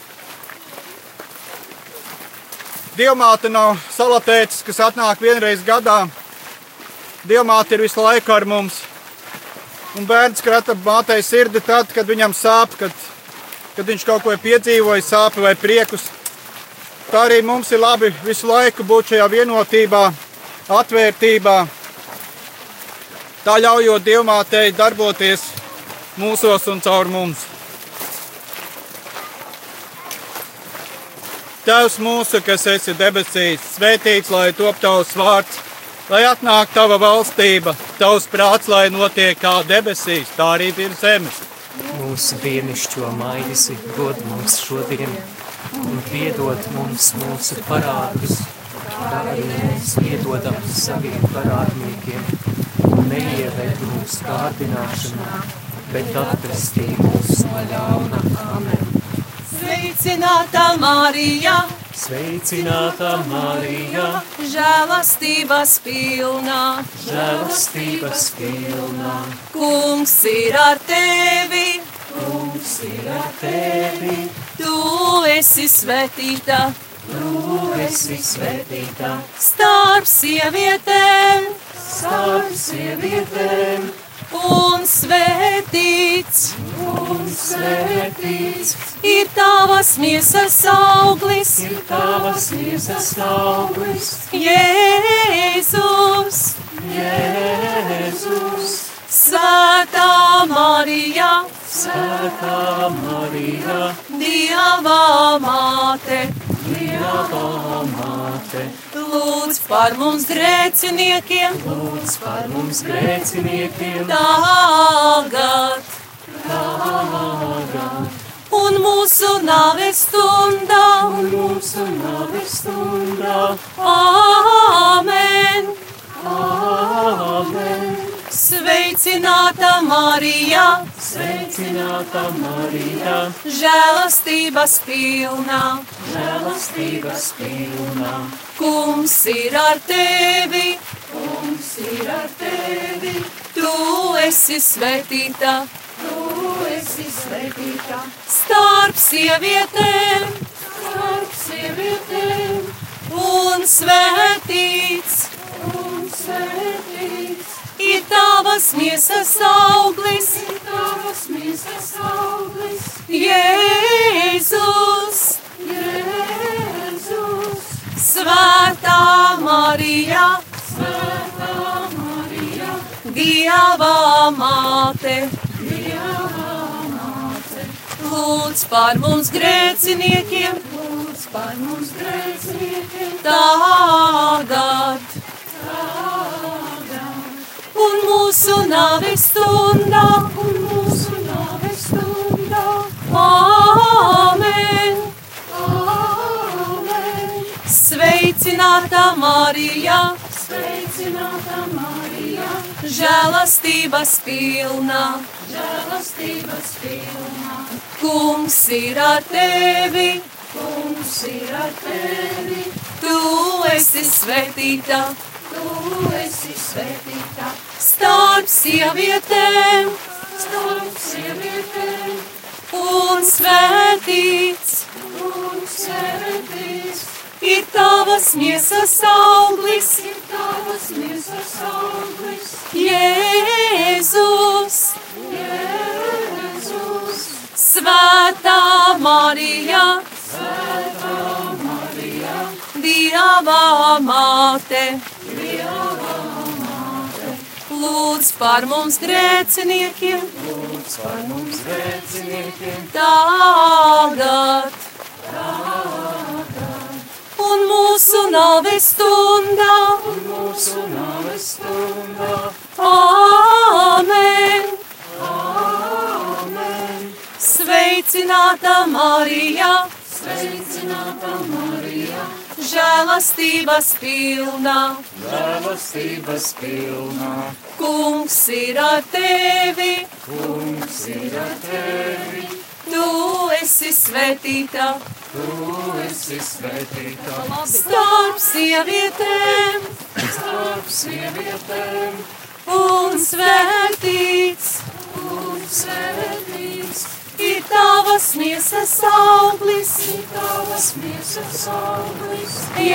Dievmāte nav salatēcis, kas atnāk vienreiz gadā. Dievmāte ir visu laiku ar mums. Un bērns krata mātei sirdi tad, kad viņam sāp, kad, kad viņš kaut ko ir piedzīvojis, sāpi vai priekus. Tā arī mums ir labi visu laiku būt šajā vienotībā, atvērtībā. Tā ļaujot Dievmātei darboties mūsos un caur mums. Tēvs mūsu, kas esi debesīs, svētīts, lai top tavs vārds, lai atnāk tava valstība, tavs prāts, lai notiek kā debesīs, tā arī ir zemes.
Mūsu dienišķo maizi dod mums šodien, un piedod mums mūsu parādus, kā arī mēs piedodam saviem parādniekiem, un neieved mūsu kārdināšanā, bet atvestī mūs no ļauna. Amen.
Sveicināta Marija,
Sveicināta Marija,
žēlastības pilnā,
žēlastības pilnā,
Kungs ir ar tevi,
Kungs ir ar tevi,
tu esi svētīta tu esi svētītā. Starp sievietēm, starp sievietēm, un svētīts, un svētīts, ir tavas miesas auglis, ir tavas miesas auglis, Jēzus, Jēzus. Svētā Marija, Svētā Marija, Dieva māte, Dieva māte, lūdz par mums grēciniekiem, lūdz par mums grēciniekiem, tagad, tagad, un mūsu nāves stundā, un mūsu nāves stundā, āmen, āmen. Sveicināta Marija, sveicināta Marija, žēlastības pilnā, žēlastības pilnā. Kungs ir ar tevi, kungs ir ar tevi, tu esi svētīta, tu esi svētīta. Starp sievietēm, starp sievietēm, un svētīts, un svētīts. Ir tavas miesas auglis, ir tavas miesas auglis, Jēzus, Jēzus. Svētā Marija, Svētā Marija, Dieva māte, Dieva māte, lūdz par mums grēciniekiem, lūdz par mums grēciniekiem, tagad, un mūsu nāves stundā, un mūsu nāves stundā, āmen, āmen. Sveicināta Marija, sveicināta Marija, žēlastības pilnā, žēlastības pilnā. Kungs ir ar tevi, kungs ir ar tevi, tu esi svētīta, tu esi svētīta. Starp sievietēm, starp sievietēm, un svētīts, un svētīts, ir tavas miesas auglis, ir tavas miesas auglis, Jēzus, Jēzus. Svētā Marija, Svētā Marija, Dieva māte, Dieva māte, lūdz par mums grēciniekiem, lūdz par mums grēciniekiem, tagad, tagad, un mūsu nāves stundā, un mūsu nāves stundā, āmen, āmen. Sveicināta Marija, sveicināta Marija, žēlastības pilnā, žēlastības pilnā. Kungs ir ar tevi, kungs ir ar tevi, tu esi svētīta, tu esi svētīta. Starp sievietēm, starp sievietēm, un svētīts, un svētīts. Ir tavas miesas auglis, ir tavas miesas auglis,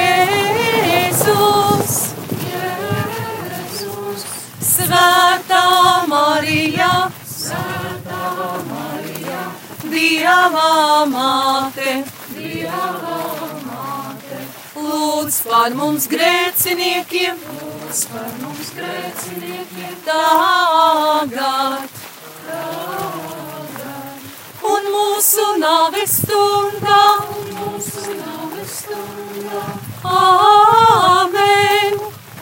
Jēzus, Jēzus. Svētā Marija, Svētā Marija, Dieva māte, Dieva māte, lūdz par mums grēciniekiem, lūdz par mums grēciniekiem, tagad, tagad. Un mūsu nāves stundā, un mūsu nāves stundā, āmen,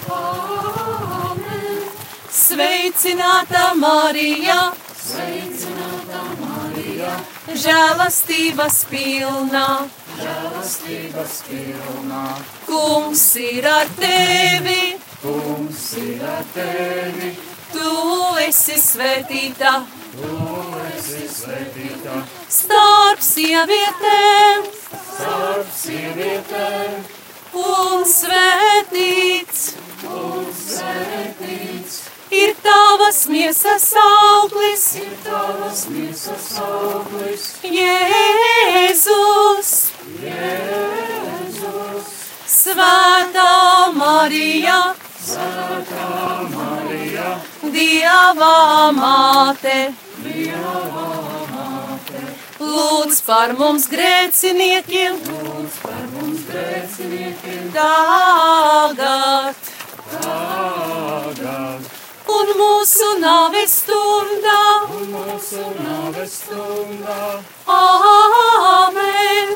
āmen. Sveicināta Marija, sveicināta Marija, žēlastības pilnā, žēlastības pilnā. Kungs ir ar tevi, kungs ir ar tevi, tu esi svētīta, tu esi svētīta. Starp sievietēm, starp sievietēm, un svētīts, un svētīts. Ir tavas miesas auglis, ir tavas miesas auglis, Jēzus, Jēzus. Svētā Marija,
Svētā Marija,
Dieva māte,
Dieva māte,
lūdz par mums grēciniekiem,
lūdz par mums grēciniekiem,
tagad
tagad
un mūsu nāves stundā.
un mūsu nāves stundā.
Āmen!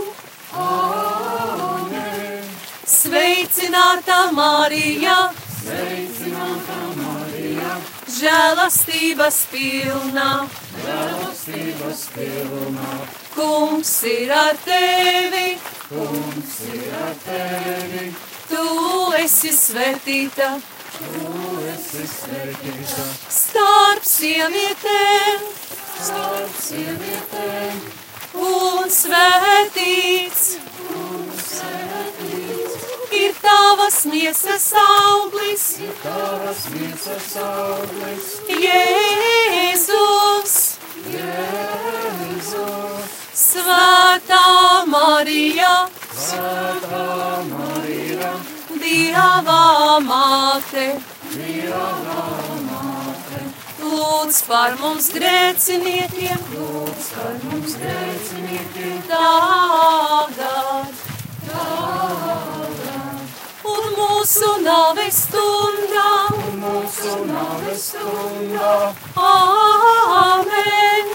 Āmen!
Sveicināta Marija,
Sveicināta Marija,
žēlastības pilna,
žēlastības pilna,
Kungs ir ar tevi,
Kungs ir ar tevi,
tu esi svētīta
tu esi svētīta
starp sievietēm,
starp sievietēm,
un svētīts
un svētīts
ir tavas miesas auglis,
tavas miesas auglis,
Jēzus.
Jēzus.
Svētā Marija,
Svētā Marija,
Dieva māte,
Dieva māte,
lūdz par mums grēciniekiem,
lūdz par mums grēciniekiem,
tagad, un mūsu nāves stundā.
un mūsu nāves stundā.
Āmen!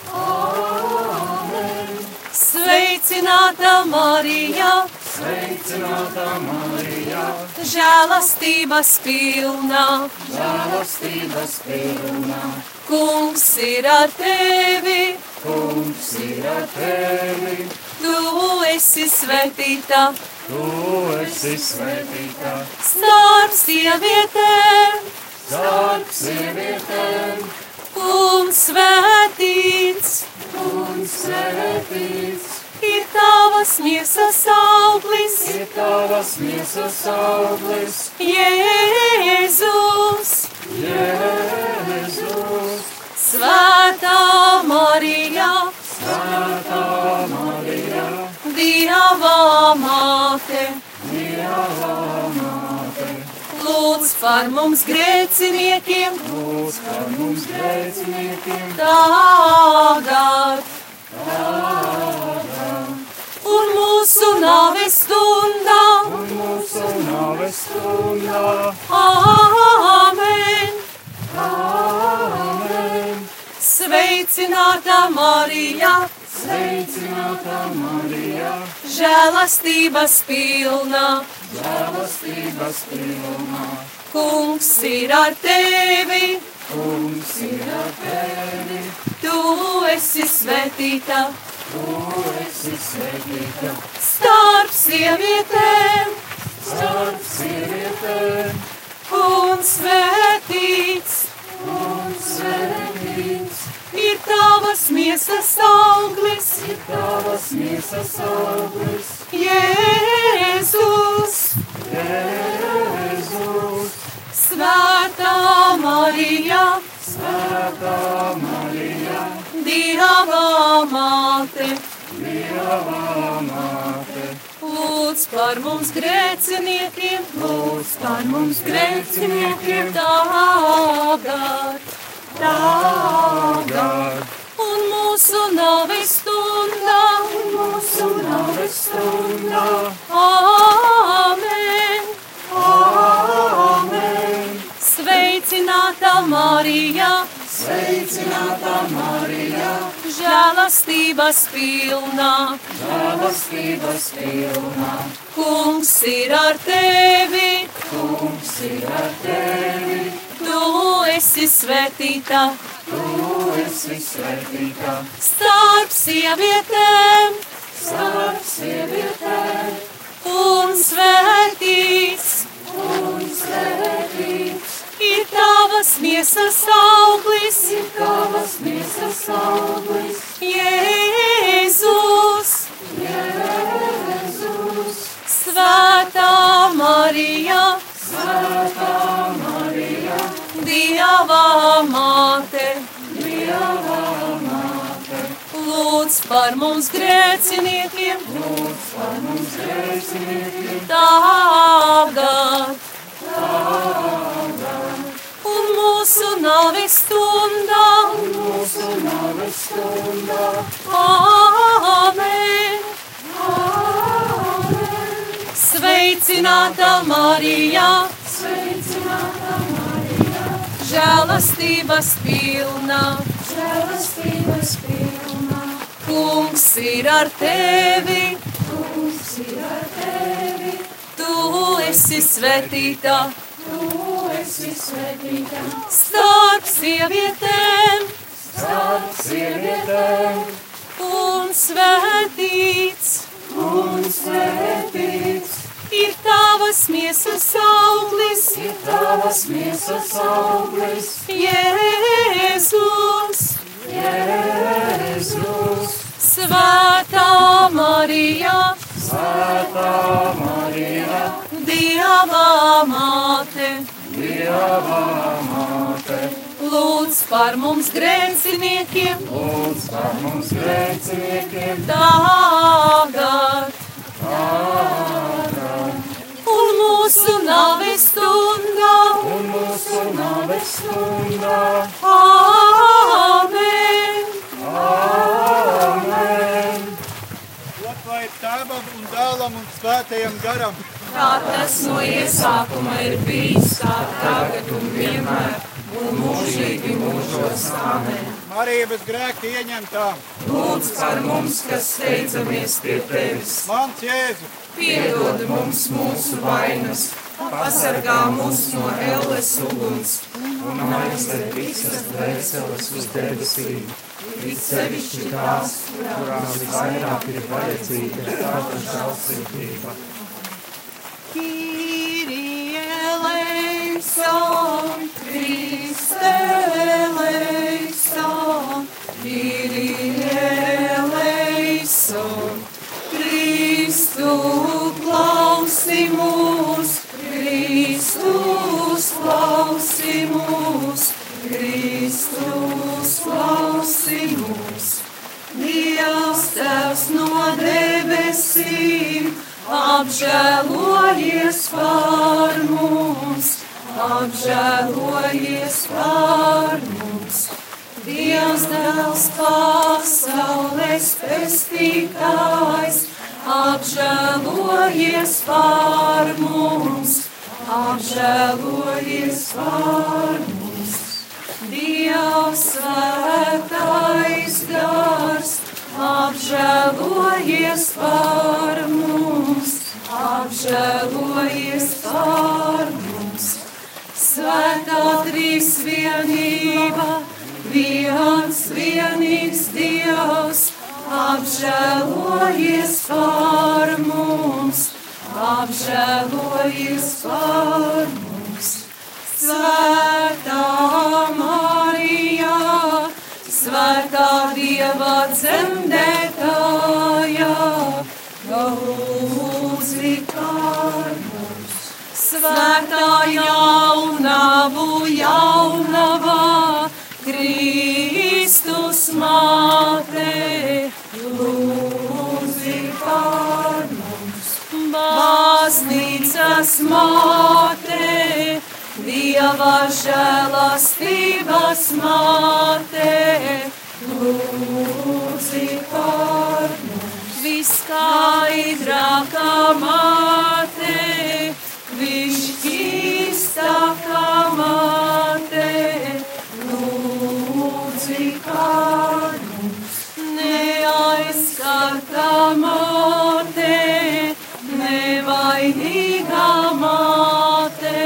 Āmen!
Sveicināta Marija,
Sveicināta Marija,
žēlastības pilna,
žēlastības pilna,
Kungs ir ar tevi,
Kungs ir ar tevi,
tu esi svētīta
tu esi svētīta
starp sievietēm,
starp sievietēm,
un svētīts
un svētīts
ir tavas miesas auglis,
ir tavas miesas auglis,
Jēzus.
Jēzus.
Svētā Marija,
Svētā Marija,
Dieva māte,
Dieva māte,
lūdz par mums grēciniekiem,
lūdz par mums grēciniekiem,
tagad, un mūsu nāves stundā.
un mūsu nāves stundā.
Āmen!
Āmen!
Sveicināta Marija,
Sveicināta Marija,
žēlastības pilna,
žēlastības pilna,
Kungs ir ar tevi,
Kungs ir ar tevi,
tu esi svētīta
tu esi svētīta
starp sievietēm,
starp sievietēm,
un svētīts
un svētīts
ir tavas miesas auglis,
ir tavas miesas auglis,
Jēzus.
Jēzus.
Svētā Marija,
Svētā Marija,
Dieva māte,
Dieva māte,
lūdz par mums grēciniekiem,
lūdz par mums grēciniekiem,
tagad,
tagad
un mūsu nāves stundā.
mūsu nāves stundā.
Āmen!
Āmen!
Sveicināta Marija,
Sveicināta Marija,
žēlastības pilna,
žēlastības pilna,
Kungs ir ar tevi,
Kungs ir ar tevi,
tu esi svētīta
tu esi svētīta
starp sievietēm,
starp sievietēm,
un svētīts
un svētīts
ir tavas miesas auglis,
tavas miesas auglis,
Jēzus.
Jēzus.
Svētā Marija,
Svētā Marija,
Dieva māte,
Dieva māte,
lūdz lūdz par mums grēciniekiem,
lūdz par mums grēciniekiem,
tagad,
tagad,
un mūsu nāves stundā,
mūsu nāves stundā.
Āmen.
Āmen.
Sveicināta Marija,
Sveicināta Marija,
žēlastības pilna,
žēlastības pilna,
Kungs ir ar tevi,
Kungs ir ar tevi,
tu esi svētīta
tu esi svētīta
starp sievietēm,
starp sievietēm,
un svētīts
un svētīts
ir tavas miesas auglis,
ir tavas miesas auglis,
Jēzus.
Jēzus.
Svētā Marija,
Svētā Marija,
Dieva māte,
Dieva māte,
lūdz par mums grēciniekiem,
lūdz par mums grēciniekiem,
tagad,
tagad,
un mūsu nāves stundā.
un mūsu nāves stundā.
Āmen.
Āmen.
Dot lai Tēvam un Dēlam un Svētajam garam,
Kā tas no iesākuma ir bijis, tā tagad un vienmēr, un mūžīgi mūžos. Āmen.
Marija bez grēka ieņemtā,
Lūdz par mums, kas steidzamies pie tevis.
mans Jēzu,
Piedod mums mūsu vainas, pasargā mūs no elles uguns,
Un aizved visas dvēseles uz debesīm,
it sevišķi tās,
kurām visvairāk ir vajadzīga tava žēlsirdība.
Kyrie eleison, Christe eleison, Kyrie eleison, Kristu klausi mūs, Kristus klausi mūs, Kristus klausi mūs. Dievs Tēvs no debesīm, apžēlojies par mums, apžēlojies par mums. Dievs Dēls pasaules pestītājs, apžēlojies par mums, apžēlojies par mums. Dievs svētais gars, apžēlojies par mums, apžēlojies par mums. Svētā trīsvienība, viens vienīgs Dievs, apžēlojies par mums, apžēlojies par mums. Svētā Marija, svētā Dieva dzemdētāja, lūdzi par mums. Svētā jaunavu jaunavā, Kristus māte, lūdzi par mums. Baznīcas māte, Dieva žēlastības māte, lūdzi par mums. Viskaidrākā māte, višķīstākā māte, lūdzi par mums. Neaizskartā māte, nevainīgā māte,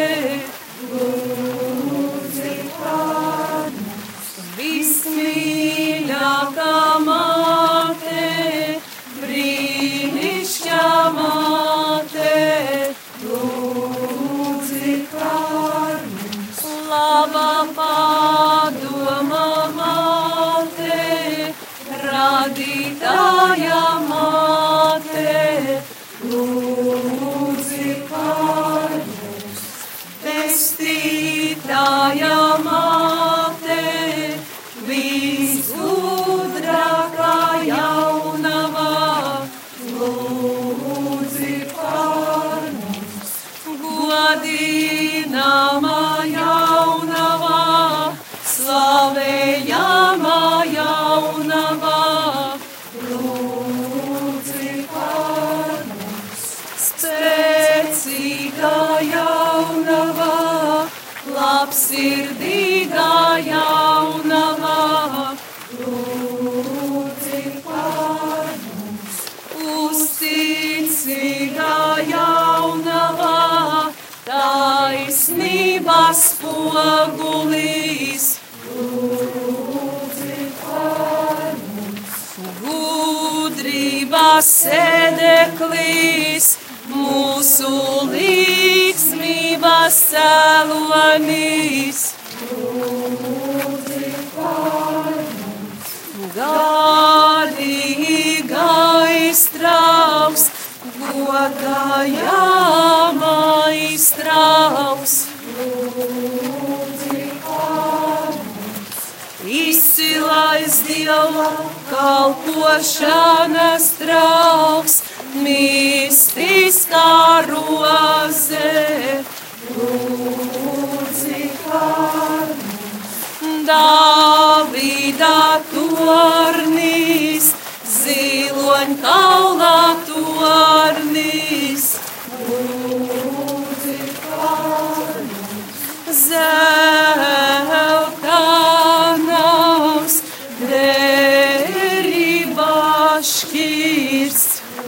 lūdzi par mums. Vismīļākā māte, brīnišķīgā māte, lūdzi par mums. Laba padoma māte, radītāja māte, lūdzi par mums. Pestītāja māte, visgudrākā nogulīs. Gudrības sēdeklīs, mūsu līgsmības cēlonīs. Garīgais trauks, godājamais trauks. Izcilais Dieva kalpošanas trauks, mistiskā roze. Davida tornis, ziloņkaula tornis. Zelta nams, derībā šķirs.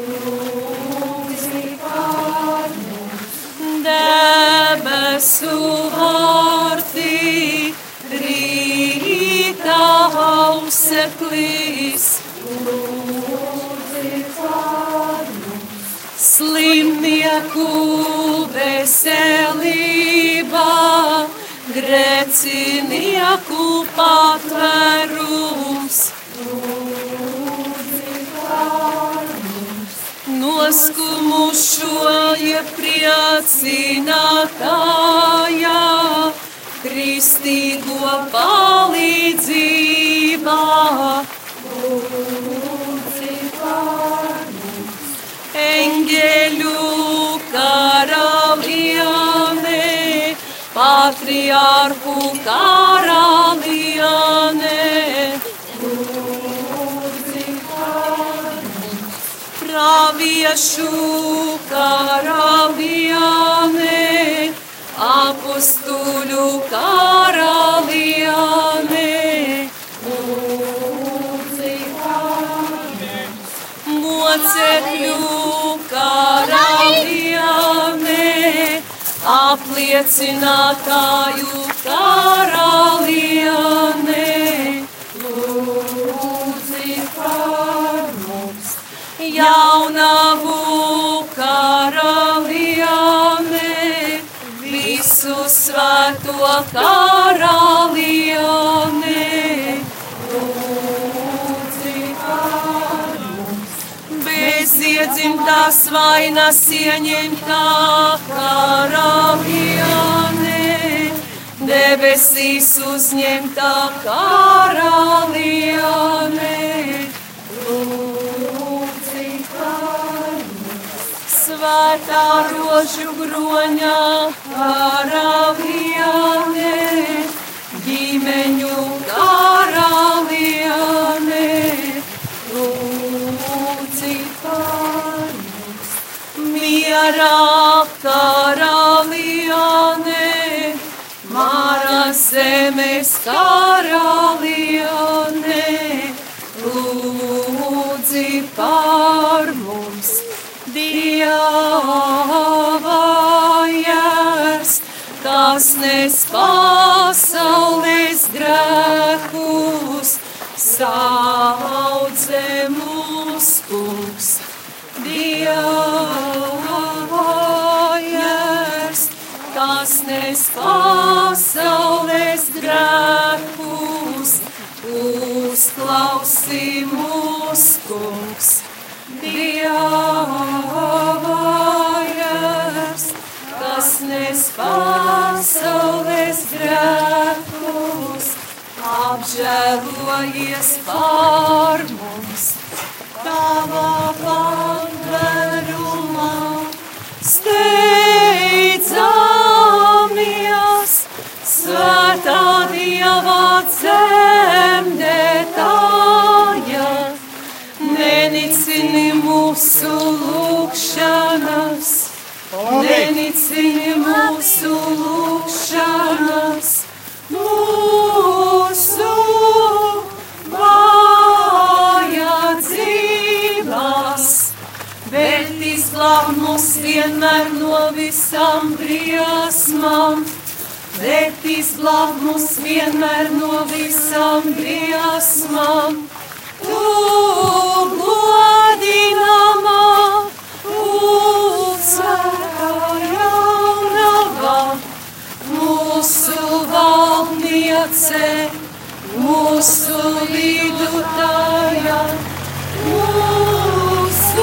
Debesu vārtī, rīta auseklīs. Slimnieku veselībā, grēcinieku patvērums. Noskumušo iepriecinātājā, kristīgo palīdzībā. Eņģeļu karaliene, patriarhu karaliene. Praviešu karaliene, apostuļu karaliene. Mocekļu karaliene, apliecinātāju karaliene. Lūdzi par mums. Jaunavu karaliene, visu svēto karaliene. Iedzimtās vainas ieņemtā karaliene, debesīs uzņemtā karaliene. Lūdzi par mums. Svētā rožu groņa karaliene, ģimeņu karaliene. Miera karaliene, Maras zemes karaliene, lūdzi par mums. Dieva jērs, kas nes pasaules grēkus, saudzē mūs kungs. Dieva jērs, kas nes pasaules grēkus, uzklausī mūs kungs. Dieva jērs, kas nes pasaules grēkus, apžēlojies par mums. Tavā patvērumā steidzamies, svētā Dieva dzemdētāja, nenicini mūsu lūgšanas, nenicini mūsu lūgšanas, mūsu vajadzībās, bet izglāb mūs vienmēr no visām briesmām. bet izglāb mūs vienmēr no visām briesmām. Tu godināmā, uzsvertā jaunavā, mūsu valdniece, mūsu vidutāja, mūsu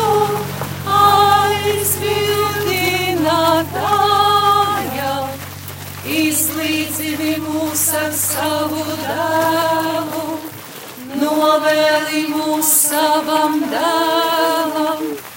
aizbildinātāja, izlīdzini mūs ar savu dēlu, novēli mūs savam dēlam,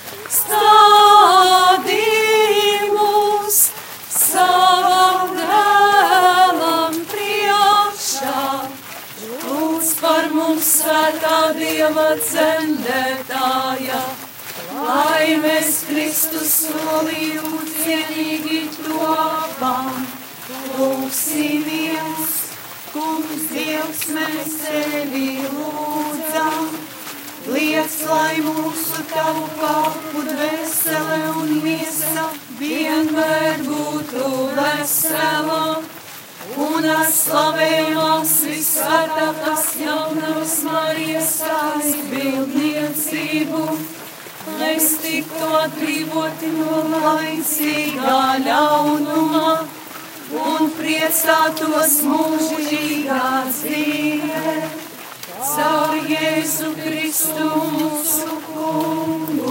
stādī mūs savam dēlam priekšā. Lūdz par mums svētā Dieva dzemdētāja, lai mēs Kristus solīju cienīgi topam. Lūksimies, Kungs Dievs, mēs tevi lūdzam, liec, lai mūsu tavu kalpu dvēsele un miesa vienmēr būtu vesela, un ar slavējumās visvētākās jaunavas Marijas aizbildniecību mēs tiktu atbrīvoti no laicīgā ļaunuma un priecātos mūžīgā dzīvē. Caur Jēzu Kristu mūsu Kungu.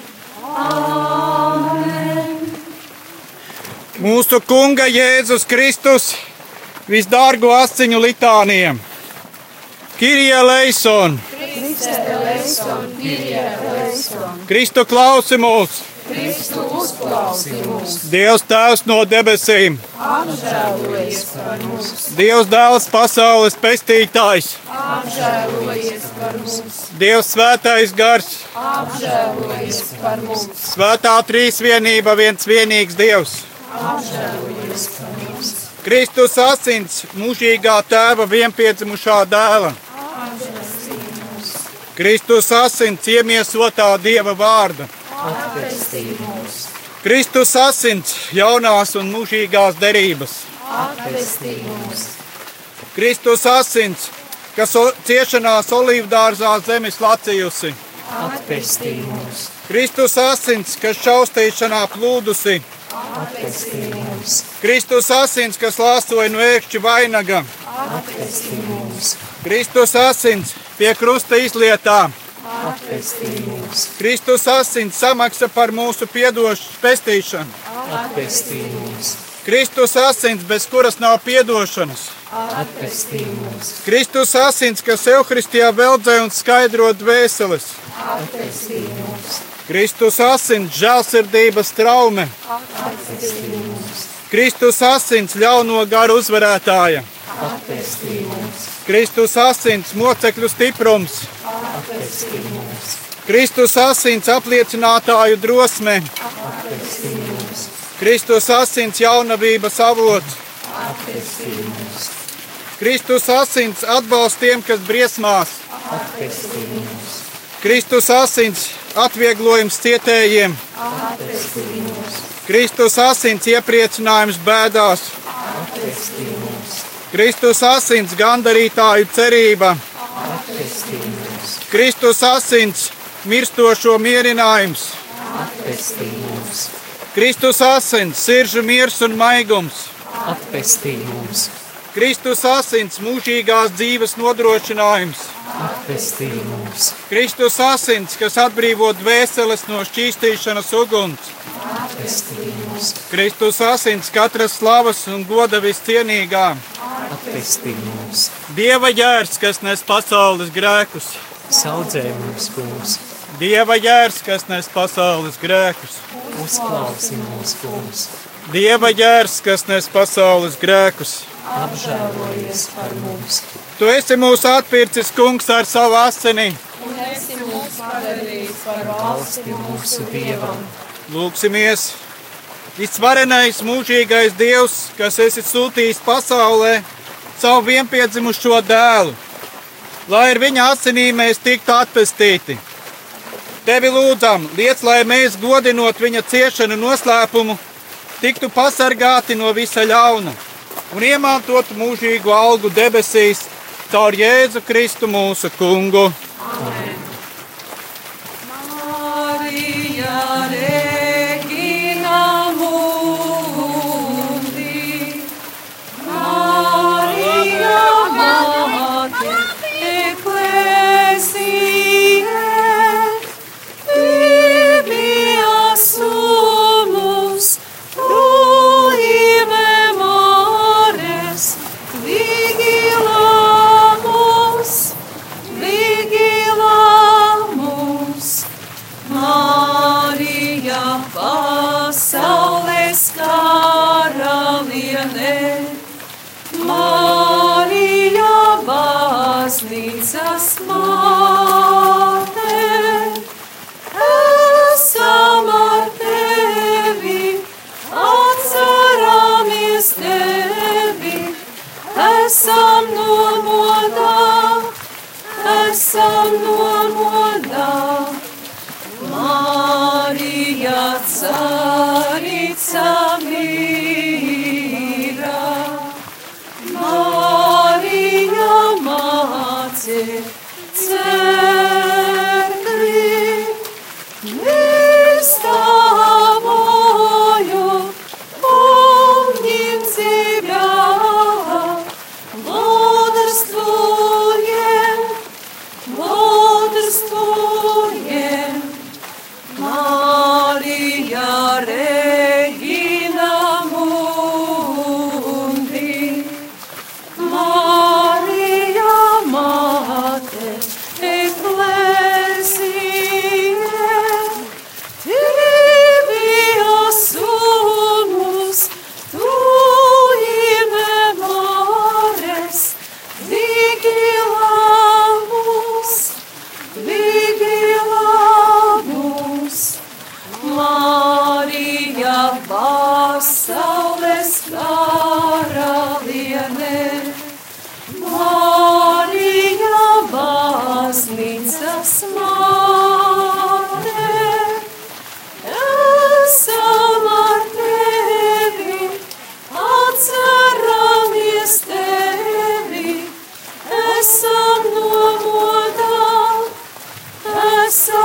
Āmen.
Mūsu Kunga Jēzus Kristus visdārgo asiņu litāniem. Kyrie eleison.
Kriste eleison, Kyrie eleison.
Kristu klausi mūs.
Kristu uzklausi mūs.
Dievs Tēvs no debesīm.
Apžēlojies par mums.
Dievs Dēls pasaules pestītājs.
Apžēlojies par mums.
Dievs Svētais Gars.
Apžēlojies par mums.
Svētā trīsvienība, viens vienīgs Dievs.
Apžēlojies par mums.
Kristus asins, mūžīgā Tēva vienpiedzimušā dēla. Kristus asins, iemiesotā Dieva vārda.
Atpestī mūs.
Kristus asins, jaunās un mūžīgās derības.
Atpestī mūs.
Kristus asins, kas ciešanās olīvdārzā zemes lacījusi.
Atpestī mūs.
Kristus asins, kas šaustīšanā plūdusi.
Atpestī mūs.
Kristus asins, kas lāsoja no ērkšķa vainaga.
Atpestī mūs.
Kristus asins, pie krusta izlietā.
Atpestī mūs.
Kristus asins, samaksa par mūsu piedošanas pestīšanu.
Atpestī mūs.
Kristus asins, bez kuras nav piedošanas.
Atpestī mūs.
Kristus asins, kas Euharistijā veldzē un skaidro dvēseles.
Atpestī mūs.
Kristus asins, žēlsirdības traume.
Atpestī mūs.
Kristus asins, ļauno garu uzvarētāja.
Atpestī mūs.
Kristus asins, mocekļu stiprums.
Atpestī mūs.
Kristus asins, apliecinātāju drosme.
Atpestī mūs.
Kristus asins, jaunavības avots.
Atpestī mūs.
Kristus asins, atbalsts tiem, kas briesmās.
Atpestī mūs.
Kristus asins, atvieglojums cietējiem.
Atpestī mūs.
Kristus asins, iepriecinājums bēdās.
Atpestī mūs.
Kristus asins, gandarītāju cerība.
Atpestī mūs.
Kristus asins, mirstošo mierinājums.
Atpestī mūs.
Kristus asins, siržu miers un maigums.
Atpestī mūs.
Kristus asins, mūžīgās dzīves nodrošinājums.
Atpestī mūs.
Kristus asins, kas atbrīvo dvēseles no šķīstīšanas uguns.
Atpestī mūs.
Kristus asins, katras slavas un goda viscienīgā.
Atpestī mūs.
Dieva jērs, kas nes pasaules grēkus.
Saudzē mūs, Kungs.
Dieva jērs, kas nes pasaules grēkus.
Uzklausi mūs, Kungs.
Dieva jērs, kas nes pasaules grēkus.
Apžēlojies par mums.
Tu esi mūs atpircis, Kungs, ar savu asini.
Un esi mūs padarījis par
Valsti mūsu Dievam.
Lūksimies! Visvarenais mūžīgais Dievs, kas esi sūtījis pasaulē savu vienpiedzimušo dēlu, lai ar viņa asinīm mēs tiktu atpestīti. Tevi lūdzam, liec, lai mēs, godinot viņa ciešanu noslēpumu, tiktu pasargāti no visa ļauna. un iemantotu mūžīgu algu debesīs caur Jēzu Kristu mūsu kungu.
Amen. Marija Regina Mundi, Marija Mate Ecclesiae, Biblia sumus, tui memores, vigilamus, vigilamus. Marija pasaules karaliene, Marija baznīcas māte, esam ar tevi, atceramies tevi, esam nomodā, esam nomodā. Marija carica mīra, Marija māte cerkvi, mēs tavoju помним тебя, бодрствуем, бодрствуем. Marija Regina Mundi, Marija Mate Ecclesiae, Tibia sumus, tui memores, vigilamus, vigilamus. Marija pasaules karaliene, Marija baznīcas māte, esam ar tevi, atceramies tevi, esam nomodā, esam